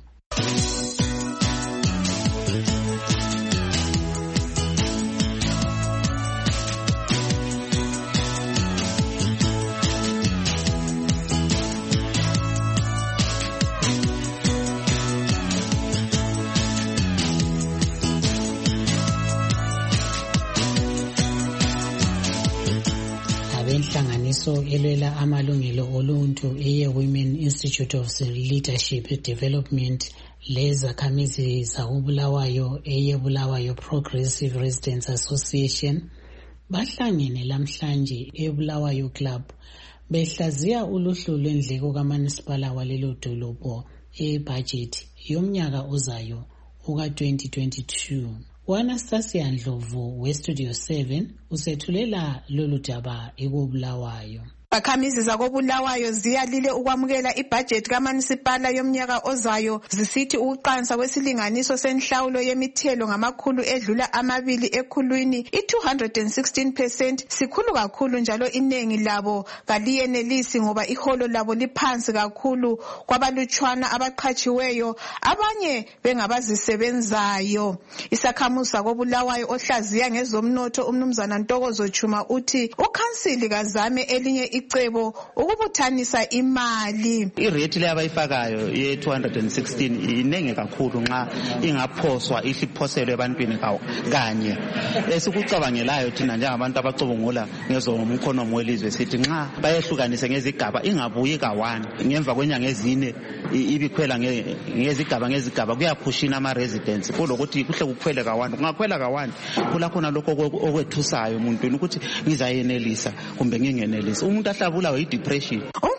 Inhlanganiso elwela amalungelo oluntu eye Women Institute of Leadership Development lezakhamizi zakubulawayo eye Bulawayo Progressive Residents Association bahlangene lamhlanje eBulawayo Club behlaziya uluhlu lwendleko kaManisipala walelo dolobho ebudget yomnyaka ozayo uka twenty twenty-two. Anastasia Ndlovu weStudio seven usethulela lolu daba ekubulawayo. Izakhamizi zakobulawayo ziyalile ukwamukela ibudget kaManisipala yomnyaka ozayo zisithi ukuqansa kwesilinganiso senhlawulo yemithelo ngamakhulu edlula amabili ekhulwini i-two hundred sixteen percent sikhulu kakhulu njalo inengi labo kaliyenelisi ngoba iholo labo liphansi kakhulu kwabalutshwana abaqhatshiweyo abanye bengabazisebenzayo. Isakhamuzi sakobulawayo ohlaziya ngezomnotho umnumzana Ntokozo Chuma uthi ukhansili kazame elinye icebo ukubuthanisa imali. Irate le abayifakayo ye two hundred sixteen inenge kakhulu nxa ingaphoswa ihiphoselwe ebantwini kanye. Esikucabangelayo thina njengabantu abacubungula ngezomkhono welizwe sithi nxa bayehlukanise ngezigaba ingabuyi ka-one ngemva kwenyanga ezine ibikhwela ngezigaba ngezigaba kuyaphushina ama-residents kulokuthi kuhle kukhwele ka-one kungakhwela ka-one kulakhona lokho okwethusayo umuntu ukuthi ngizayenelisa kumbe ngingenelisa umuntu ahlabulayo yi-depression.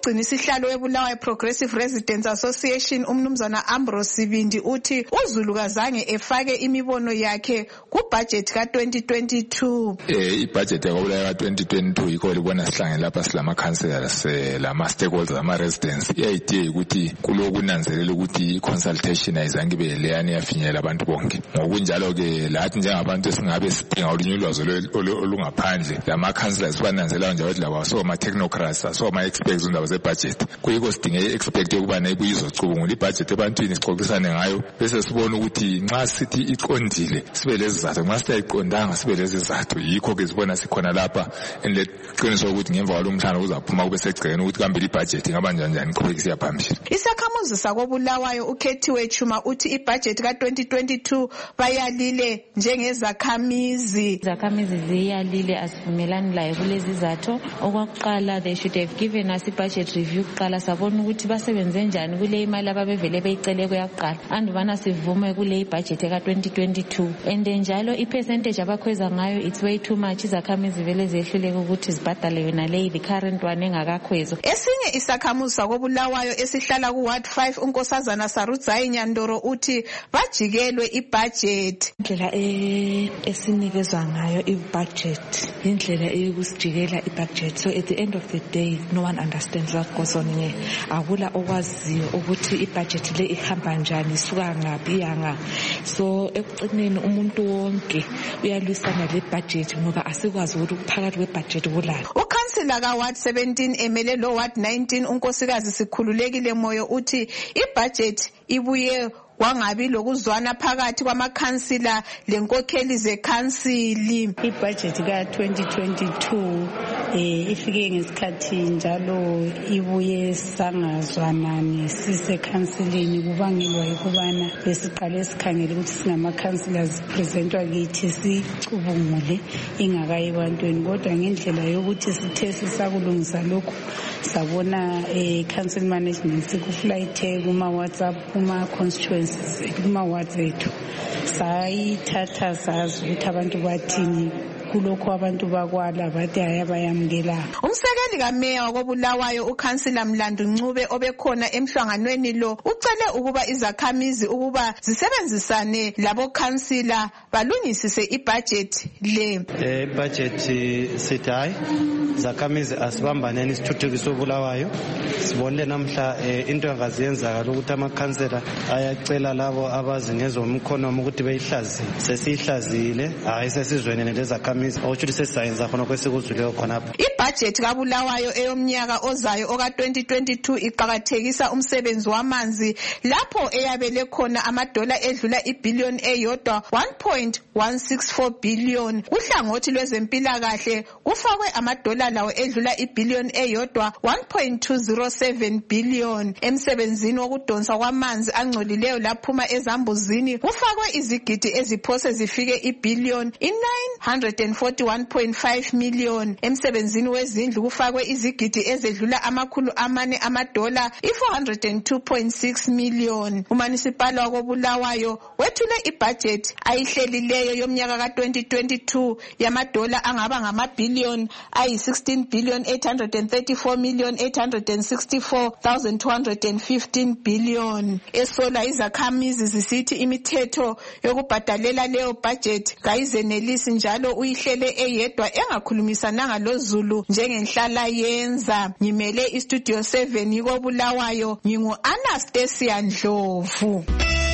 ogcina isihlalo weBulawayo Progressive Residents Association umnumzana Ambrose Sibindi uthi uZulu kazange efake imibono yakhe kubudget ka twenty twenty-two. Eh ibudget yakobulawayo ka twenty twenty-two yikho libona sihlangene lapha silama councillors lama stakeholders ama residents. I-idea ukuthi kulokunanzelela ukuthi consultation ayizange ibe leyani yafinyelela abantu bonke. Ngokunjalo ke lathi njengabantu esingabe sidinga ulwazi olungaphandle lama councillors bananzelela njalo ukuthi laba so ama technocrats so ama experts ndaba ze budget kuyiko sidinge expect ukuba nayibuye izocubungula ibudget ebantwini sixoxisane ngayo bese sibona ukuthi nxa sithi iqondile sibe lezizathu nxa siyayiqondanga sibe lezizathu yikho ke sibona sikhona lapha enleqiniso ukuthi ngemva kwalomhlangano kuzaphuma kube segcekeni ukuthi kambe ibudget ngaba njani njani qhubekisa phambili. Isakhamuzi sakobulawayo ukhethiwe Chuma uthi ibudget ka twenty twenty-two bayalile njengezakhamizi. Izakhamizi ziyalile asivumelani layo kulezi zathu. Okwakuqala they should have given us i-budget review kuqala sabona ukuthi basebenze njani kule imali ababevele beyicele kuyakuqala andubana sivume kule ibudget ka twenty twenty-two and njalo i-percentage abakhweza ngayo it's way too much. Izakhamizi vele zehluleka ukuthi zibhadale yona le the current one engakakhwezwa. Esinye isakhamuzi sakobulawayo esihlala ku Ward five unkosazana Sarudzayi Nyandoro uthi bajikelwe ibudget. Indlela esinikezwa ngayo ibudget indlela eyokusijikela ibudget, so at the end of the day no one understands what goes on here. Akula okwaziyo ukuthi ibudget le ihamba njani isuka ngaphi yanga, so ekucineni umuntu wonke uyalwisana le budget ngoba asikwazi ukuthi ukuphakathi kwebudget kulala. Ukhansila ka Ward seventeen emele lo Ward nineteen unkosikazi Sikhululekile Moyo uthi ibudget ibuye wangabi lokuzwana phakathi kwamakhansila lenkokheli zekhansili. Ibudget ka twenty twenty-two eh ifike ngesikhathi njalo ibuye sangazwanani sisekhansilini kubangelwa ukubana besiqale sikhangele ukuthi singama councillors presentwa kithi sicubungule ingakayi bantwini, kodwa ngendlela yokuthi sithe sisakulungisa lokho sabona eh council management sikuflight kuma WhatsApp kuma constituencies kuma wards ethu sayithatha sazi ukuthi abantu bathini kulokho abantu bakwala bathi ayabayamukela. Umsekeli kameya wakobulawayo ukhansila Mlandu Ncube obekhona emhlanganweni lo ucele ukuba izakhamizi ukuba zisebenzisane labo khansila balungisise ibudget le. Eh budget sithi hayi zakhamizi asibambaneni sithuthukise obulawayo. Sibonile namhla into engaziyenza ukuthi amakhansela ayacela labo abazi ngezomkhono ukuthi beyihlazi sesihlazile hayi sesizweni nezakhamizi ochuthi sesayenza khona kwesikuzwileyo khonapha. Ibudget kabulawayo eyomnyaka ozayo oka twenty twenty-two iqhakathekisa umsebenzi wamanzi lapho eyabele khona amadola edlula ibillion eyodwa one point one six four billion. Uhlangothi lwezempilakahle kufakwe amadola lawo edlula ibillion eyodwa one point two zero seven billion. Emsebenzini wokudonsa kwamanzi angcolileyo laphuma ezambuzini kufakwe izigidi eziphose zifike ibillion in nine hundred forty-one point five million. Emsebenzini wezindlu kufakwe izigidi ezedlula amakhulu amane amadola i-four hundred two point six million. Umanisipala wakobulawayo wethule ibudget ayihlelileyo yomnyaka ka twenty twenty-two yamadola angaba ngamabillion ayi sixteen billion eight hundred thirty-four million eight hundred sixty-four thousand two hundred fifteen billion. Esola izakhamizi zisithi imithetho yokubhadalela leyo budget kayizenelisi njalo uyihlele eyedwa engakhulumisananga loZulu njengenhlala yenza. Ngimele istudio seven yikobulawayo ngingu Anastasia Ndlovu.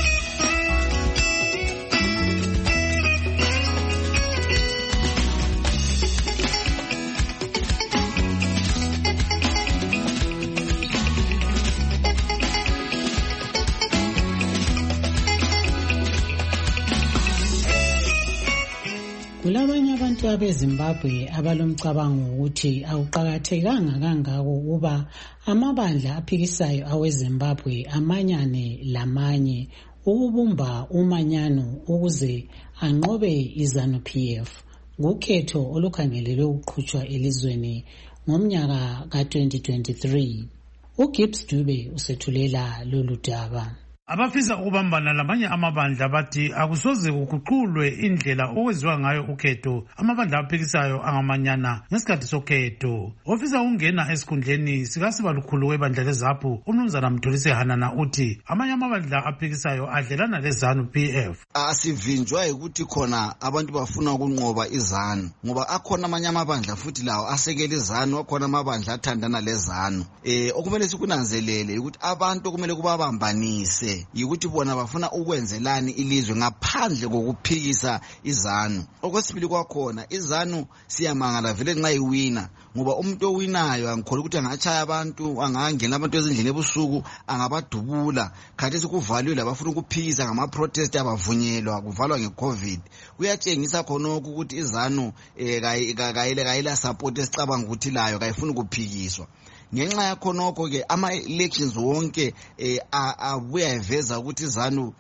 Kulabanye abantu abeZimbabwe abalomcabango ukuthi awuqakathekanga kangako ukuba amabandla aphikisayo aweZimbabwe amanyane lamanye ukubumba umanyano ukuze anqobe iZANU-P F ngokhetho olukhangelelwe ukuqhutshwa elizweni ngomnyaka ka twenty twenty-three. uGibbs Dube usethulela lolu daba. Abafisa ukubambana lamanye amabandla bathi akusoze kuguqulwe indlela okwenziwa ngayo ukhetho amabandla aphikisayo angamanyana ngesikhathi sokhetho. Ofisa ungena esikhundleni sikasibalukhulu webandla leZAPU umnumzana Mthulise Hanana uthi amanye amabandla aphikisayo adlelana leZANU P F. Asivinjwa ukuthi khona abantu bafuna ukunqoba iZANU ngoba akhona amanye amabandla futhi lawo asekele iZANU, akhona amabandla athandana leZANU. Eh okumele sikunanzelele ukuthi abantu okumele kubabambanise yikuthi bona bafuna ukwenzelani ilizwe ngaphandle kokuphikisa iZANU. Okwesibili kwakhona iZANU siyamangala vele nxa iwina ngoba umuntu owinayo angikholwa ukuthi angachaya abantu, angangena abantu ezindlini ebusuku, angabadubula. Khathesi kuvalwe labafuna ukuphikisa ngama protest abavunyelwa kuvalwa ngeCovid. Kuyatshengisa khonokho ukuthi iZANU eh kayile kayila support esicabanga ukuthi layo kayifuna ukuphikiswa. Ngenxa yakhonokho ke ama elections wonke eh abuya eveza ukuthi iZANU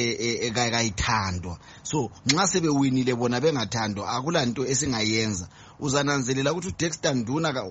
eh kayithandwa. So nxa sebewinile bona bengathandwa akulanto esingayenza. Uzananzelela ukuthi uDexter Nduna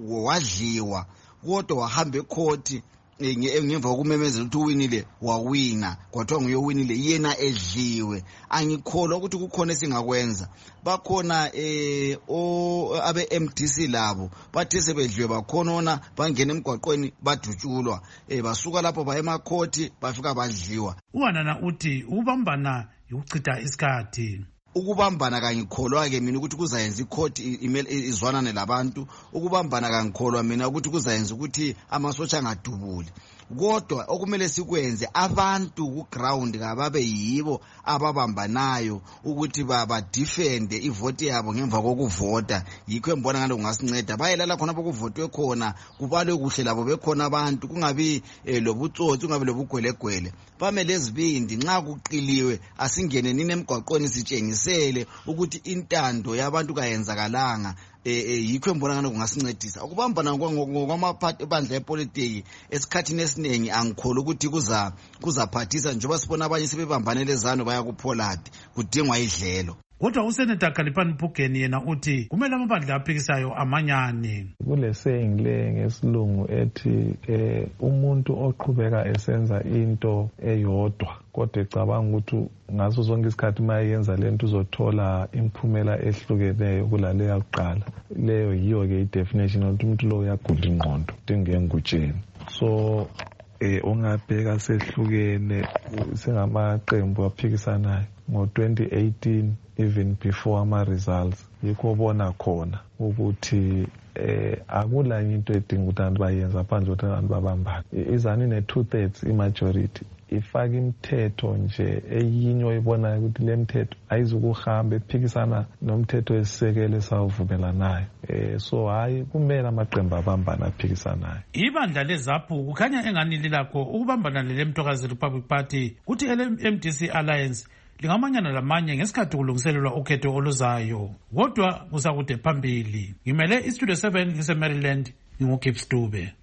wadliwa kodwa wahamba ecourt ngemva kokumemezela ukuthi uwinile wawina kwathiwa nguye owinile yena edliwe. Angikholwa ukuthi kukhona esingakwenza. Bakhona eh o abe M D C labo bathe sebedliwe bakhonona bangena emgwaqweni badutshulwa eh basuka lapho baye emakhoti bafika badliwa. Uhanana uthi ubambana ukuchitha isikhathi. Ukubambana kangikholwa ke mina ukuthi kuzayenza icourt izwanane labantu. Ukubambana kangikholwa mina ukuthi kuzayenza ukuthi amasotsha angadubuli. Kodwa okumele sikwenze abantu ku ground kababe yibo ababambanayo ukuthi baba defend ivote yabo ngemva kokuvota. Yikho embona ngalo kungasinceda bayelala khona bokuvotwe khona kubalwe kuhle labo bekhona abantu kungabi lobutsotsi kungabi lobugwelegwele. Bamele ezibindi nxa kuqiliwe asingene nini emgwaqweni sitshengisele ukuthi intando yabantu kayenzakalanga. Eh yikho embona ngalo kungasincedisa ukubambana ngokwamaphathi bandla epolitiki esikhathini esiningi angikholwa ukuthi kuza kuzaphathisa njengoba sibona abanye sebebambane leZANU bayakupholadi kudingwa idlelo. Kodwa uSenator Khalipani Phugeni yena uthi kumele amabandla aphikisayo amanyane. Kule saying le ngesilungu ethi eh umuntu oqhubeka esenza into eyodwa kodwa ecabanga ukuthi ngaso sonke isikhathi mayenza lento uzothola imphumela ehlukeneyo kulale yakuqala. Leyo yiyo ke idefinition ukuthi umuntu lo uyagula ingqondo dingengutsheni. So eh ongabheka sehlukene sengamaqembu aphikisanayo ngo twenty eighteen even before ama results yikho bona khona ukuthi eh akula into edinga ukuthi abantu bayenza phandle ukuthi abantu babambane. Izani ne two thirds imajority ifaka imithetho nje eyinyo oyibona ukuthi le mithetho ayizukuhamba ephikisana nomthetho esisekele sawuvumelanayo. Eh so hayi kumele amaqembu abambana aphikisanayo. Ibandla leZAPU kukhanya engani lilakho ukubambana leMthokazi Republic Party kuthi M D C Alliance lingamanyana lamanye ngesikhathi kulungiselelwa ukhetho oluzayo. Kodwa kuzakude phambili. Ngimele iStudio seven ngise Maryland ngingukipps Dube.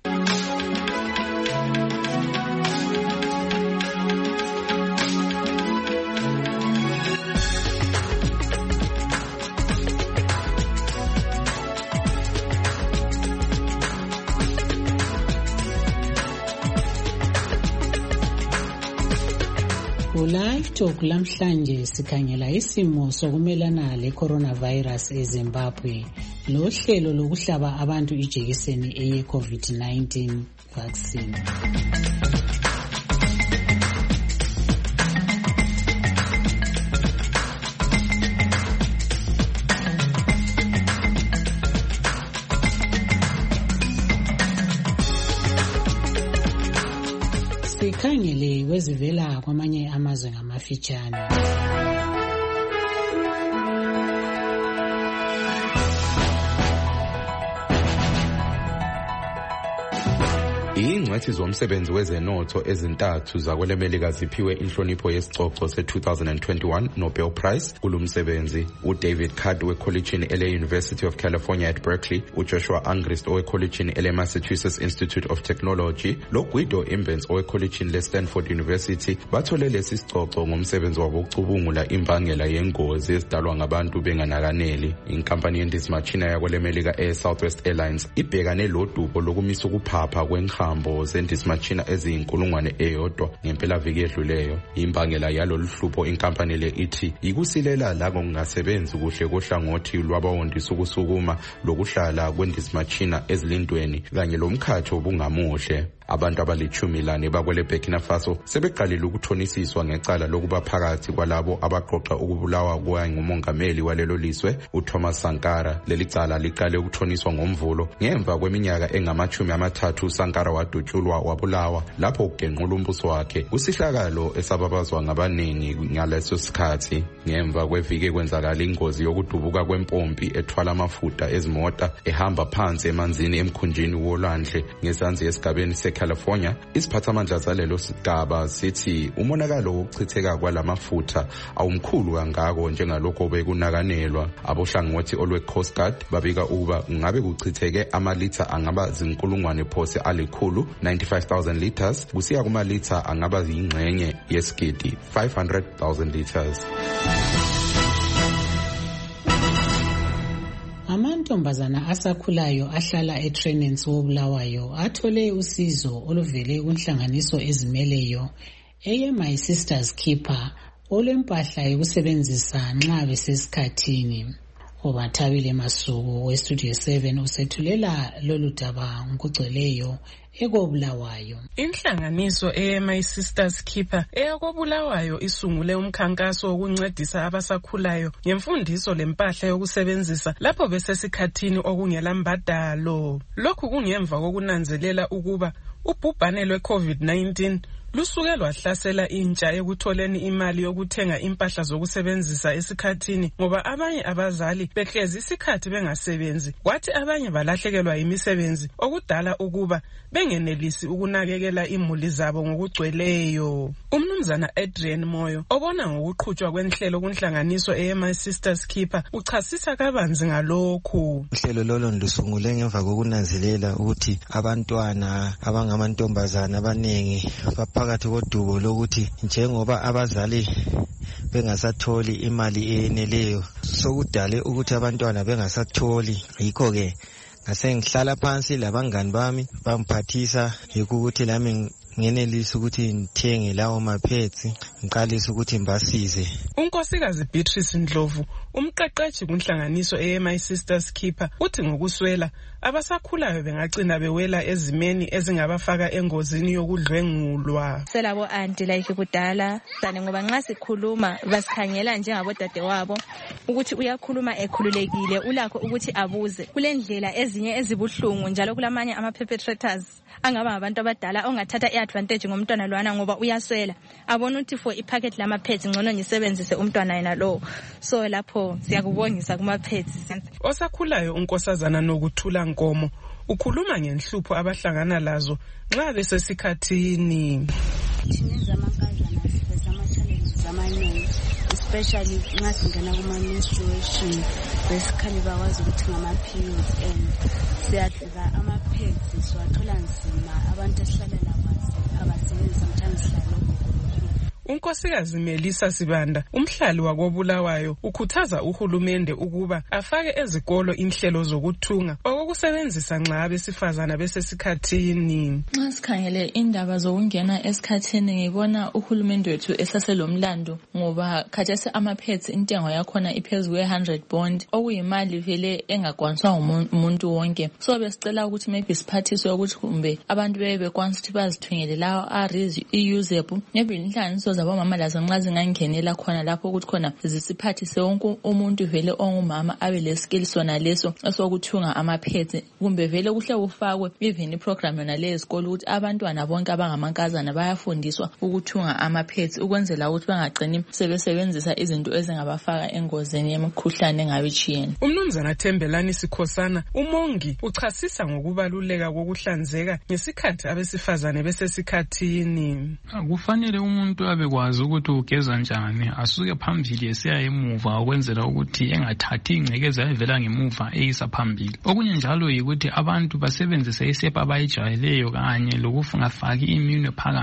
Live Talk lamhlanje sikhangela isimo sokumelana le-coronavirus eZimbabwe lohlelo lokuhlaba abantu ijekiseni eye-COVID nineteen vaccine. Sikhangele wezivela kwamanye amazwe ngamafitshane. Ingcwethi zomsebenzi wezenotho ezintathu zakwelemelika ziphiwe inhlonipho yesicoco se-two thousand twenty-one Nobel Prize kulumsebenzi. uDavid Card wekolitshini ele-University of California at Berkeley, uJoshua Angrist owekolitshini ele-Massachusetts Institute of Technology, loGuido Imbens owekolitshini le-Stanford University bathole lesi sicoco ngomsebenzi wabo ukucubungula imbangela yengozi ezidalwa ngabantu benganakaneli. Inkampani yendizimachina yakwelemelika eSouthwest Airlines ibhekane lodubo lokumisa ukuphapha kwenhambo izigaba zendismachina eziyinkulungwane eyodwa ngempelaviki edluleyo. Imbangela yalolu hlupho inkampani le ithi yikusilela la ngokungasebenzi kuhle kohlangothi lwabawondisa ukusukuma lokuhlala kwendismachina ezilindweni kanye lomkhatho obungamuhle. Abantu abalichumi lane bakwele Burkina Faso sebeqalile ukuthonisiswa ngecala lokuba phakathi kwalabo abaqoqa ukubulawa kuya ngumongameli walelo liswe uThomas Sankara. Leli cala liqale ukuthoniswa ngomvulo ngemva kweminyaka engamachumi amathathu Sankara wadutshulwa wabulawa lapho kugenqula umbuso wakhe kusihlakalo esababazwa ngabaningi ngaleso sikhathi. Ngemva kweviki kwenzakala ingozi yokudubuka kwempompi ethwala amafutha ezimota ehamba phansi emanzini emkhunjini wolwandle ngezansi esigabeni California. Isiphathamandla salelo sigaba sithi umonakalo wokuchitheka kwalamafutha awumkhulu kangako njengalokho bekunakanelwa. Abohlangothi olwe Coast Guard babika uba ngabe kuchitheke amalitha angaba zinkulungwane phose alikhulu ninety-five thousand liters kusiya kuma litha angaba yingxenye yesigidi five hundred thousand liters. Amantombazana asakhulayo ahlala eTrenents woBulawayo athole usizo oluvele kunhlanganiso ezimeleyo eye My Sister's Keeper olempahla yokusebenzisa nxa besesikhathini. Obathabile Masuku weStudio seven usethulela lolu daba ngokugcweleyo ekobulawayo. Inhlanganiso eye My Sister's Keeper eyakobulawayo isungule umkhankaso wokuncedisa abasakhulayo ngemfundiso lempahla yokusebenzisa lapho besesikhathini okungela mbadalo. Lokhu kungemva kokunanzelela ukuba ubhubhane lwe-COVID nineteen lusuke lwahlasela intsha ekutholeni imali yokuthenga impahla zokusebenzisa esikhathini ngoba abanye abazali behlezi isikhathi bengasebenzi kwathi abanye balahlekelwa imisebenzi okudala ukuba bengenelisi ukunakekela imuli zabo ngokugcweleyo. Umnumzana Adrian Moyo obona ngokuqhutshwa kwenhlelo kunhlanganiso eye My Sister's Keeper uchasisa kabanzi ngalokhu. Uhlelo lolo lusungule ngemva kokunanzelela ukuthi abantwana abangamantombazana abanengi phakathi kodubo lokuthi njengoba abazali bengasatholi imali eyeneleyo sokudale ukuthi abantwana bengasatholi. Yikho ke ngasengihlala phansi labangani bami bamphathisa ukuthi lami ngenelisa ukuthi ngithenge lawo maphetsi ngiqalisa ukuthi ngibasize. Unkosikazi Beatrice Ndlovu umqeqeshi kunhlanganiso eye My Sister's Keeper uthi ngokuswela abasakhulayo bengagcina bewela ezimeni ezingabafaka engozini yokudlwengulwa. Selabo anti like kudala sane ngoba nxa sikhuluma basikhangela njengabo dadewabo ukuthi uyakhuluma ekhululekile ulakho ukuthi abuze. Kulendlela ezinye ezibuhlungu njalo kulamanye ama perpetrators angaba abantu abadala ongathatha iadvantage ngomntwana lwana ngoba uyaswela abona ukuthi for ipacket lama pads ngcono ngisebenzise umntwana yena lo. So lapho siyakubongisa kuma pads. Osakhulayo unkosazana nokuthula Nkomo ukhuluma ngenhlupho abahlangana lazo nxa besesikhathini. Thineza amankazana sibezama challenges amaningi especially nxa singena kuma menstruation besikhali bakwazi ukuthi ngama periods and siyadla ama pads siwathola nzima abantu esihlala labo abasebenzi sometimes sihlala. Unkosikazi Melissa Sibanda umhlali wakobulawayo ukhuthaza uhulumende ukuba afake ezikolo inhlelo zokuthunga okokusebenzisa nxa abesifazana besesikhathini. Nxa sikhangele indaba zokungena esikhathini ngibona uhulumende wethu esaselomlando ngoba khathesi ama-pads intengo yakhona iphezulu kwe one hundred bond okuyimali vele engakwaniswa umuntu wonke. So besicela ukuthi maybe siphathiswe ukuthi kumbe abantu bebe bekwanisa ukuthi bazithungele lawo are-reusable. Maybe inhlanganiso zabomama lazo nxa zingangenela khona lapho ukuthi khona zisiphathise wonke umuntu vele ongumama abe leskill sona leso esokuthunga ama-pads kumbe vele kuhle kufakwe even iprogram yona le esikolo ukuthi abantwana bonke abangamankazana bayafundiswa ukuthunga ama-pads ukwenzela ukuthi bangaqini sebesebenzisa izinto ezingabafaka engozini yemikhuhlane engabitshiyene. Umnumzana Thembelani Sikhosana umongi uchasisa ngokubaluleka kokuhlanzeka ngesikhathi abesifazane besesikhathini. Kufanele umuntu abekwazi ukuthi ugeza njani asuke phambili esiya emuva ukwenzela ukuthi engathathi ingcekeza evela ngemuva eyisa phambili. Okunye njalo yikuthi abantu basebenzise isepa abayijwayeleyo kanye lokufaki imune phakathi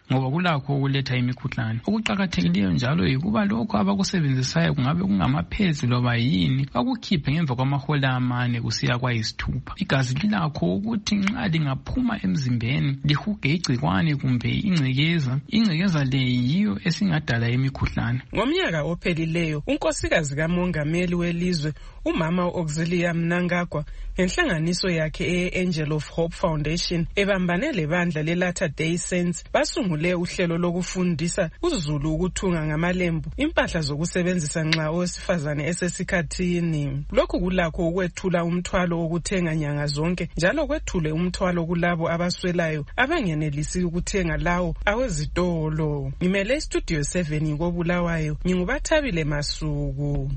ngoba kulakho ukuletha imikhuhlane. Okuqakathekileyo njalo yikuba lokho abakusebenzisayo kungabe kungamaphezi loba yini bakukhiphe ngemva kwamahola amane kusiya kwayisithupha. Igazi lilakho ukuthi nxa lingaphuma emzimbeni lihuge igcikwane kumbe ingcekeza, ingcekeza le yiyo esingadala imikhuhlane. Ngomnyaka ophelileyo unkosikazi kamongameli welizwe umama Auxilia Mnangagwa ngenhlanganiso yakhe e-Angel of Hope Foundation ebambane lebandla le-Latter Day Saints basungule uhlelo lokufundisa uZulu ukuthunga ngamalembu impahla zokusebenzisa nxa owesifazane esesikhathini. Lokhu kulakho ukwethula umthwalo wokuthenga nyanga zonke njalo kwethule umthwalo kulabo abaswelayo abangenelisi ukuthenga lawo awezitolo. Ngimele Studio seven ngobulawayo ngingubathabile Masuku.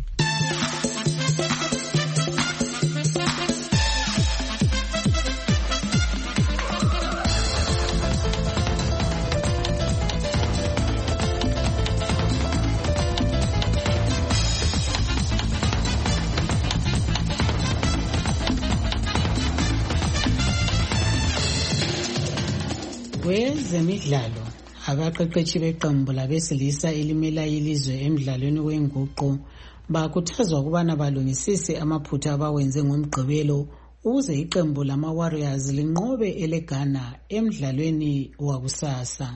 Kwezemidlalo, abaqeqeshi beqembu labesilisa elimela ilizwe emidlalweni wenguqu bakhuthazwa ukubana balungisise amaphutha abawenze ngomgqibelo ukuze iqembu lama-Warriors linqobe eleGhana emidlalweni wakusasa.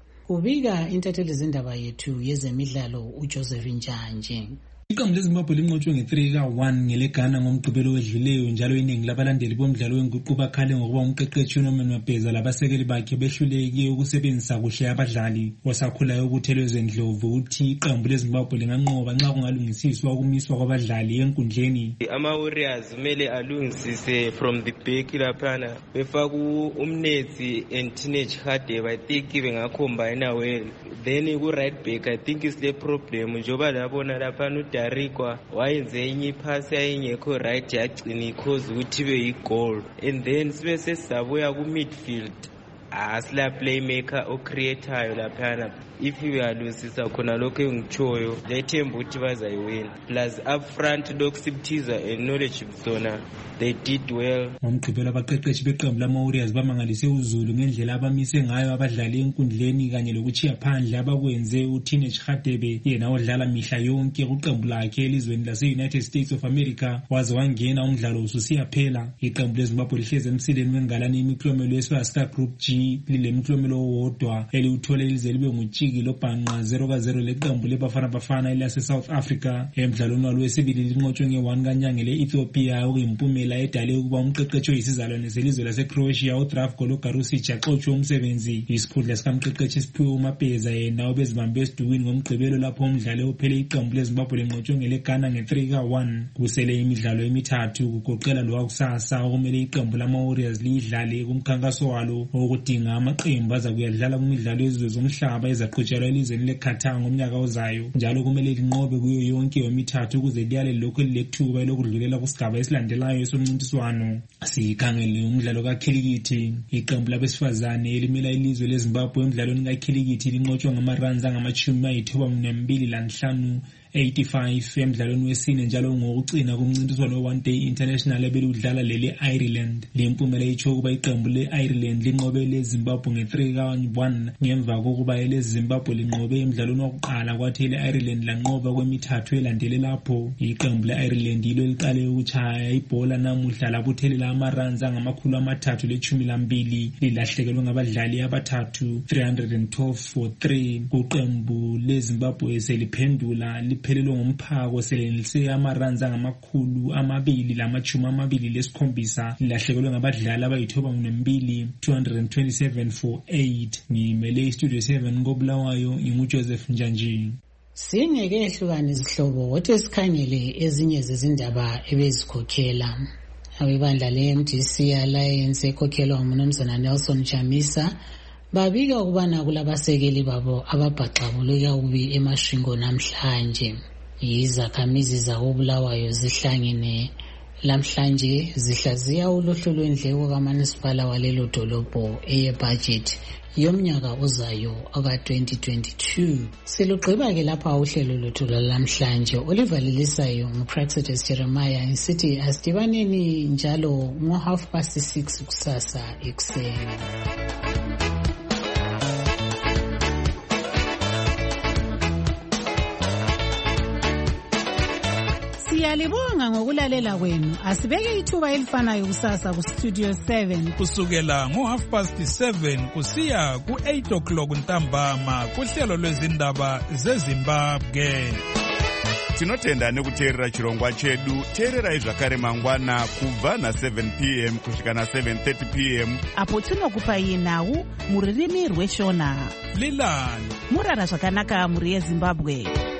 Kubika intatheli zindaba yethu yezemidlalo uJoseph Njanje. Iqembu leZimbabwe linqotshwe nge-three ka one ngeleGhana ngomgqibelo wedluleyo njalo iningi labalandeli bomdlalo wenguqu bakhale ngokuba umqeqeshi uNorman Mabheza labasekeli bakhe behluleke ukusebenzisa kuhle abadlali. Wasakhulayo ukuthelwe Ndlovu uthi iqembu leZimbabwe linganqoba nxa kungalungisiswa ukumiswa kwabadlali enkundleni. Ama-Warriors kumele alungisise from the back laphana befaku umnetsi and Teenage Hadebe. I think bengacombine well. Then ku-right back I think is the problem njoba labona laphana Darikwa wayenze enye iphasi ayingekho right yagcina ikhozi ukuthi be yigoal, and then sibe sesizabuya ku midfield asila playmaker o creator laphana. If we are losing khona lokho engitshoyo lethemba ukuthi bazayiwina, plus up front lokusibthiza and knowledge zona they did well. Ngomgqibelo abaqeqeshi beqembu lama-Warriors bamangalise uZulu ngendlela abamise ngayo abadlali enkundleni kanye lokuchiya phandle abakwenze uTeenage Hadebe yena odlala mihla yonke kuqembu lakhe elizweni lase-United States of America waze wangena umdlalo ususiya phela. Iqembu leZimbabwe lihlezi emsileni wengalani imiklomelo yesika Group G lilemklomelo owodwa eliwuthole lize libe ngutshiki lobhanqa zero ka zero leqembu leBafana Bafana elase South Africa. Emdlalweni walo wesibili linqotshwe nge-one kanyanga le-Ethiopia okuyimpumela edale ukuba umqeqeshi oyisizalwane selizwe lase-Croatia uDravko Logarusic axotshwe umsebenzi. Isikhundla sikamqeqeshi siphiwe uMabheza yena obezibambe esidukwini ngomgqibelo lapho umdlali ophele iqembu leZimbabwe linqotshwe ngeleGhana nge-three ka one. Kusele imidlalo emithathu kugoqela lowakusasa okumele iqembu lama-Warriors liyidlale kumkhankaso walo okudinga amaqembu azakuyadlala kumidlalo yezizwe zomhlaba ezaqhutshelwa elizweni leQatar ngomnyaka ozayo. Njalo kumele linqobe kuyo yonke yomithathu ukuze liyale lokho lilethuba elokudlulela kusigaba esilandelayo esomncintiswano. Sikhangele umdlalo kakhilikithi. Iqembu labesifazane elimela ilizwe leZimbabwe emdlalweni kakhilikithi linqotshwe ngamaruns angamashumi ayithoba nambili lanhlanu eighty-five emdlalweni wesine njalo ngokucina kumncintiswano we-one day international ebeludlala lele Ireland. Le mpumela itsho ukuba iqembu le-Ireland linqobe leZimbabwe nge-three ka one ngemva kokuba eleZimbabwe linqobe emdlalweni wokuqala kwathi ele-Ireland lanqoba kwemithathu elandele lapho. Iqembu le-Ireland yilo eliqale ukutshaya ibhola namuhla labuthelela amaruns angamakhulu amathathu lechumi lambili lilahlekelwe ngabadlali abathathu three hundred twelve for three. Kuqembu leZimbabwe seliphendula liphelelwe ngumphako selelise amaruns angamakhulu amabili lamachumi amabili lesikhombisa lilahlekelwe ngabadlali abayithoba nambili two hundred twenty-seven for eight. Ngimele iStudio seven ngobulawayo inguJoseph Njanji. Singeke ehlukane izihlobo wothi sikhangele ezinye zezindaba ebezikhokhela. Abebandla le-M D C Alliance ekhokhelwa nguMnumzana Nelson Chamisa babika ukubana kulabasekeli babo ababhaxabuluka kubi emashingo namhlanje. Izakhamizi zakobulawayo zihlangene lamhlanje zihlaziya uluhlu lwendleko kamasipala walelo dolobho eyebudget yomnyaka ozayo oka twenty twenty-two. Silugqiba ke lapha uhlelo lwethu lamhlanje olivalelisayo nguPraxedes Jeremiah ngisithi asidibaneni njalo ngo half past six kusasa ekuseni. Siyalibonga ngokulalela kwenu. Asibeke ithuba elifanayo kusasa ku Studio seven. Kusukela ngo half past seven kusiya ku eight o'clock ntambama kuhlelo lwezindaba zeZimbabwe. Tinotenda nekuteerera chirongwa chedu. Teererai zvakare mangwana kubva na seven p m kusvika na seven thirty p m apo tinokupai nhau muririmi rweshona. Lilani murara zvakanaka muri yeZimbabwe.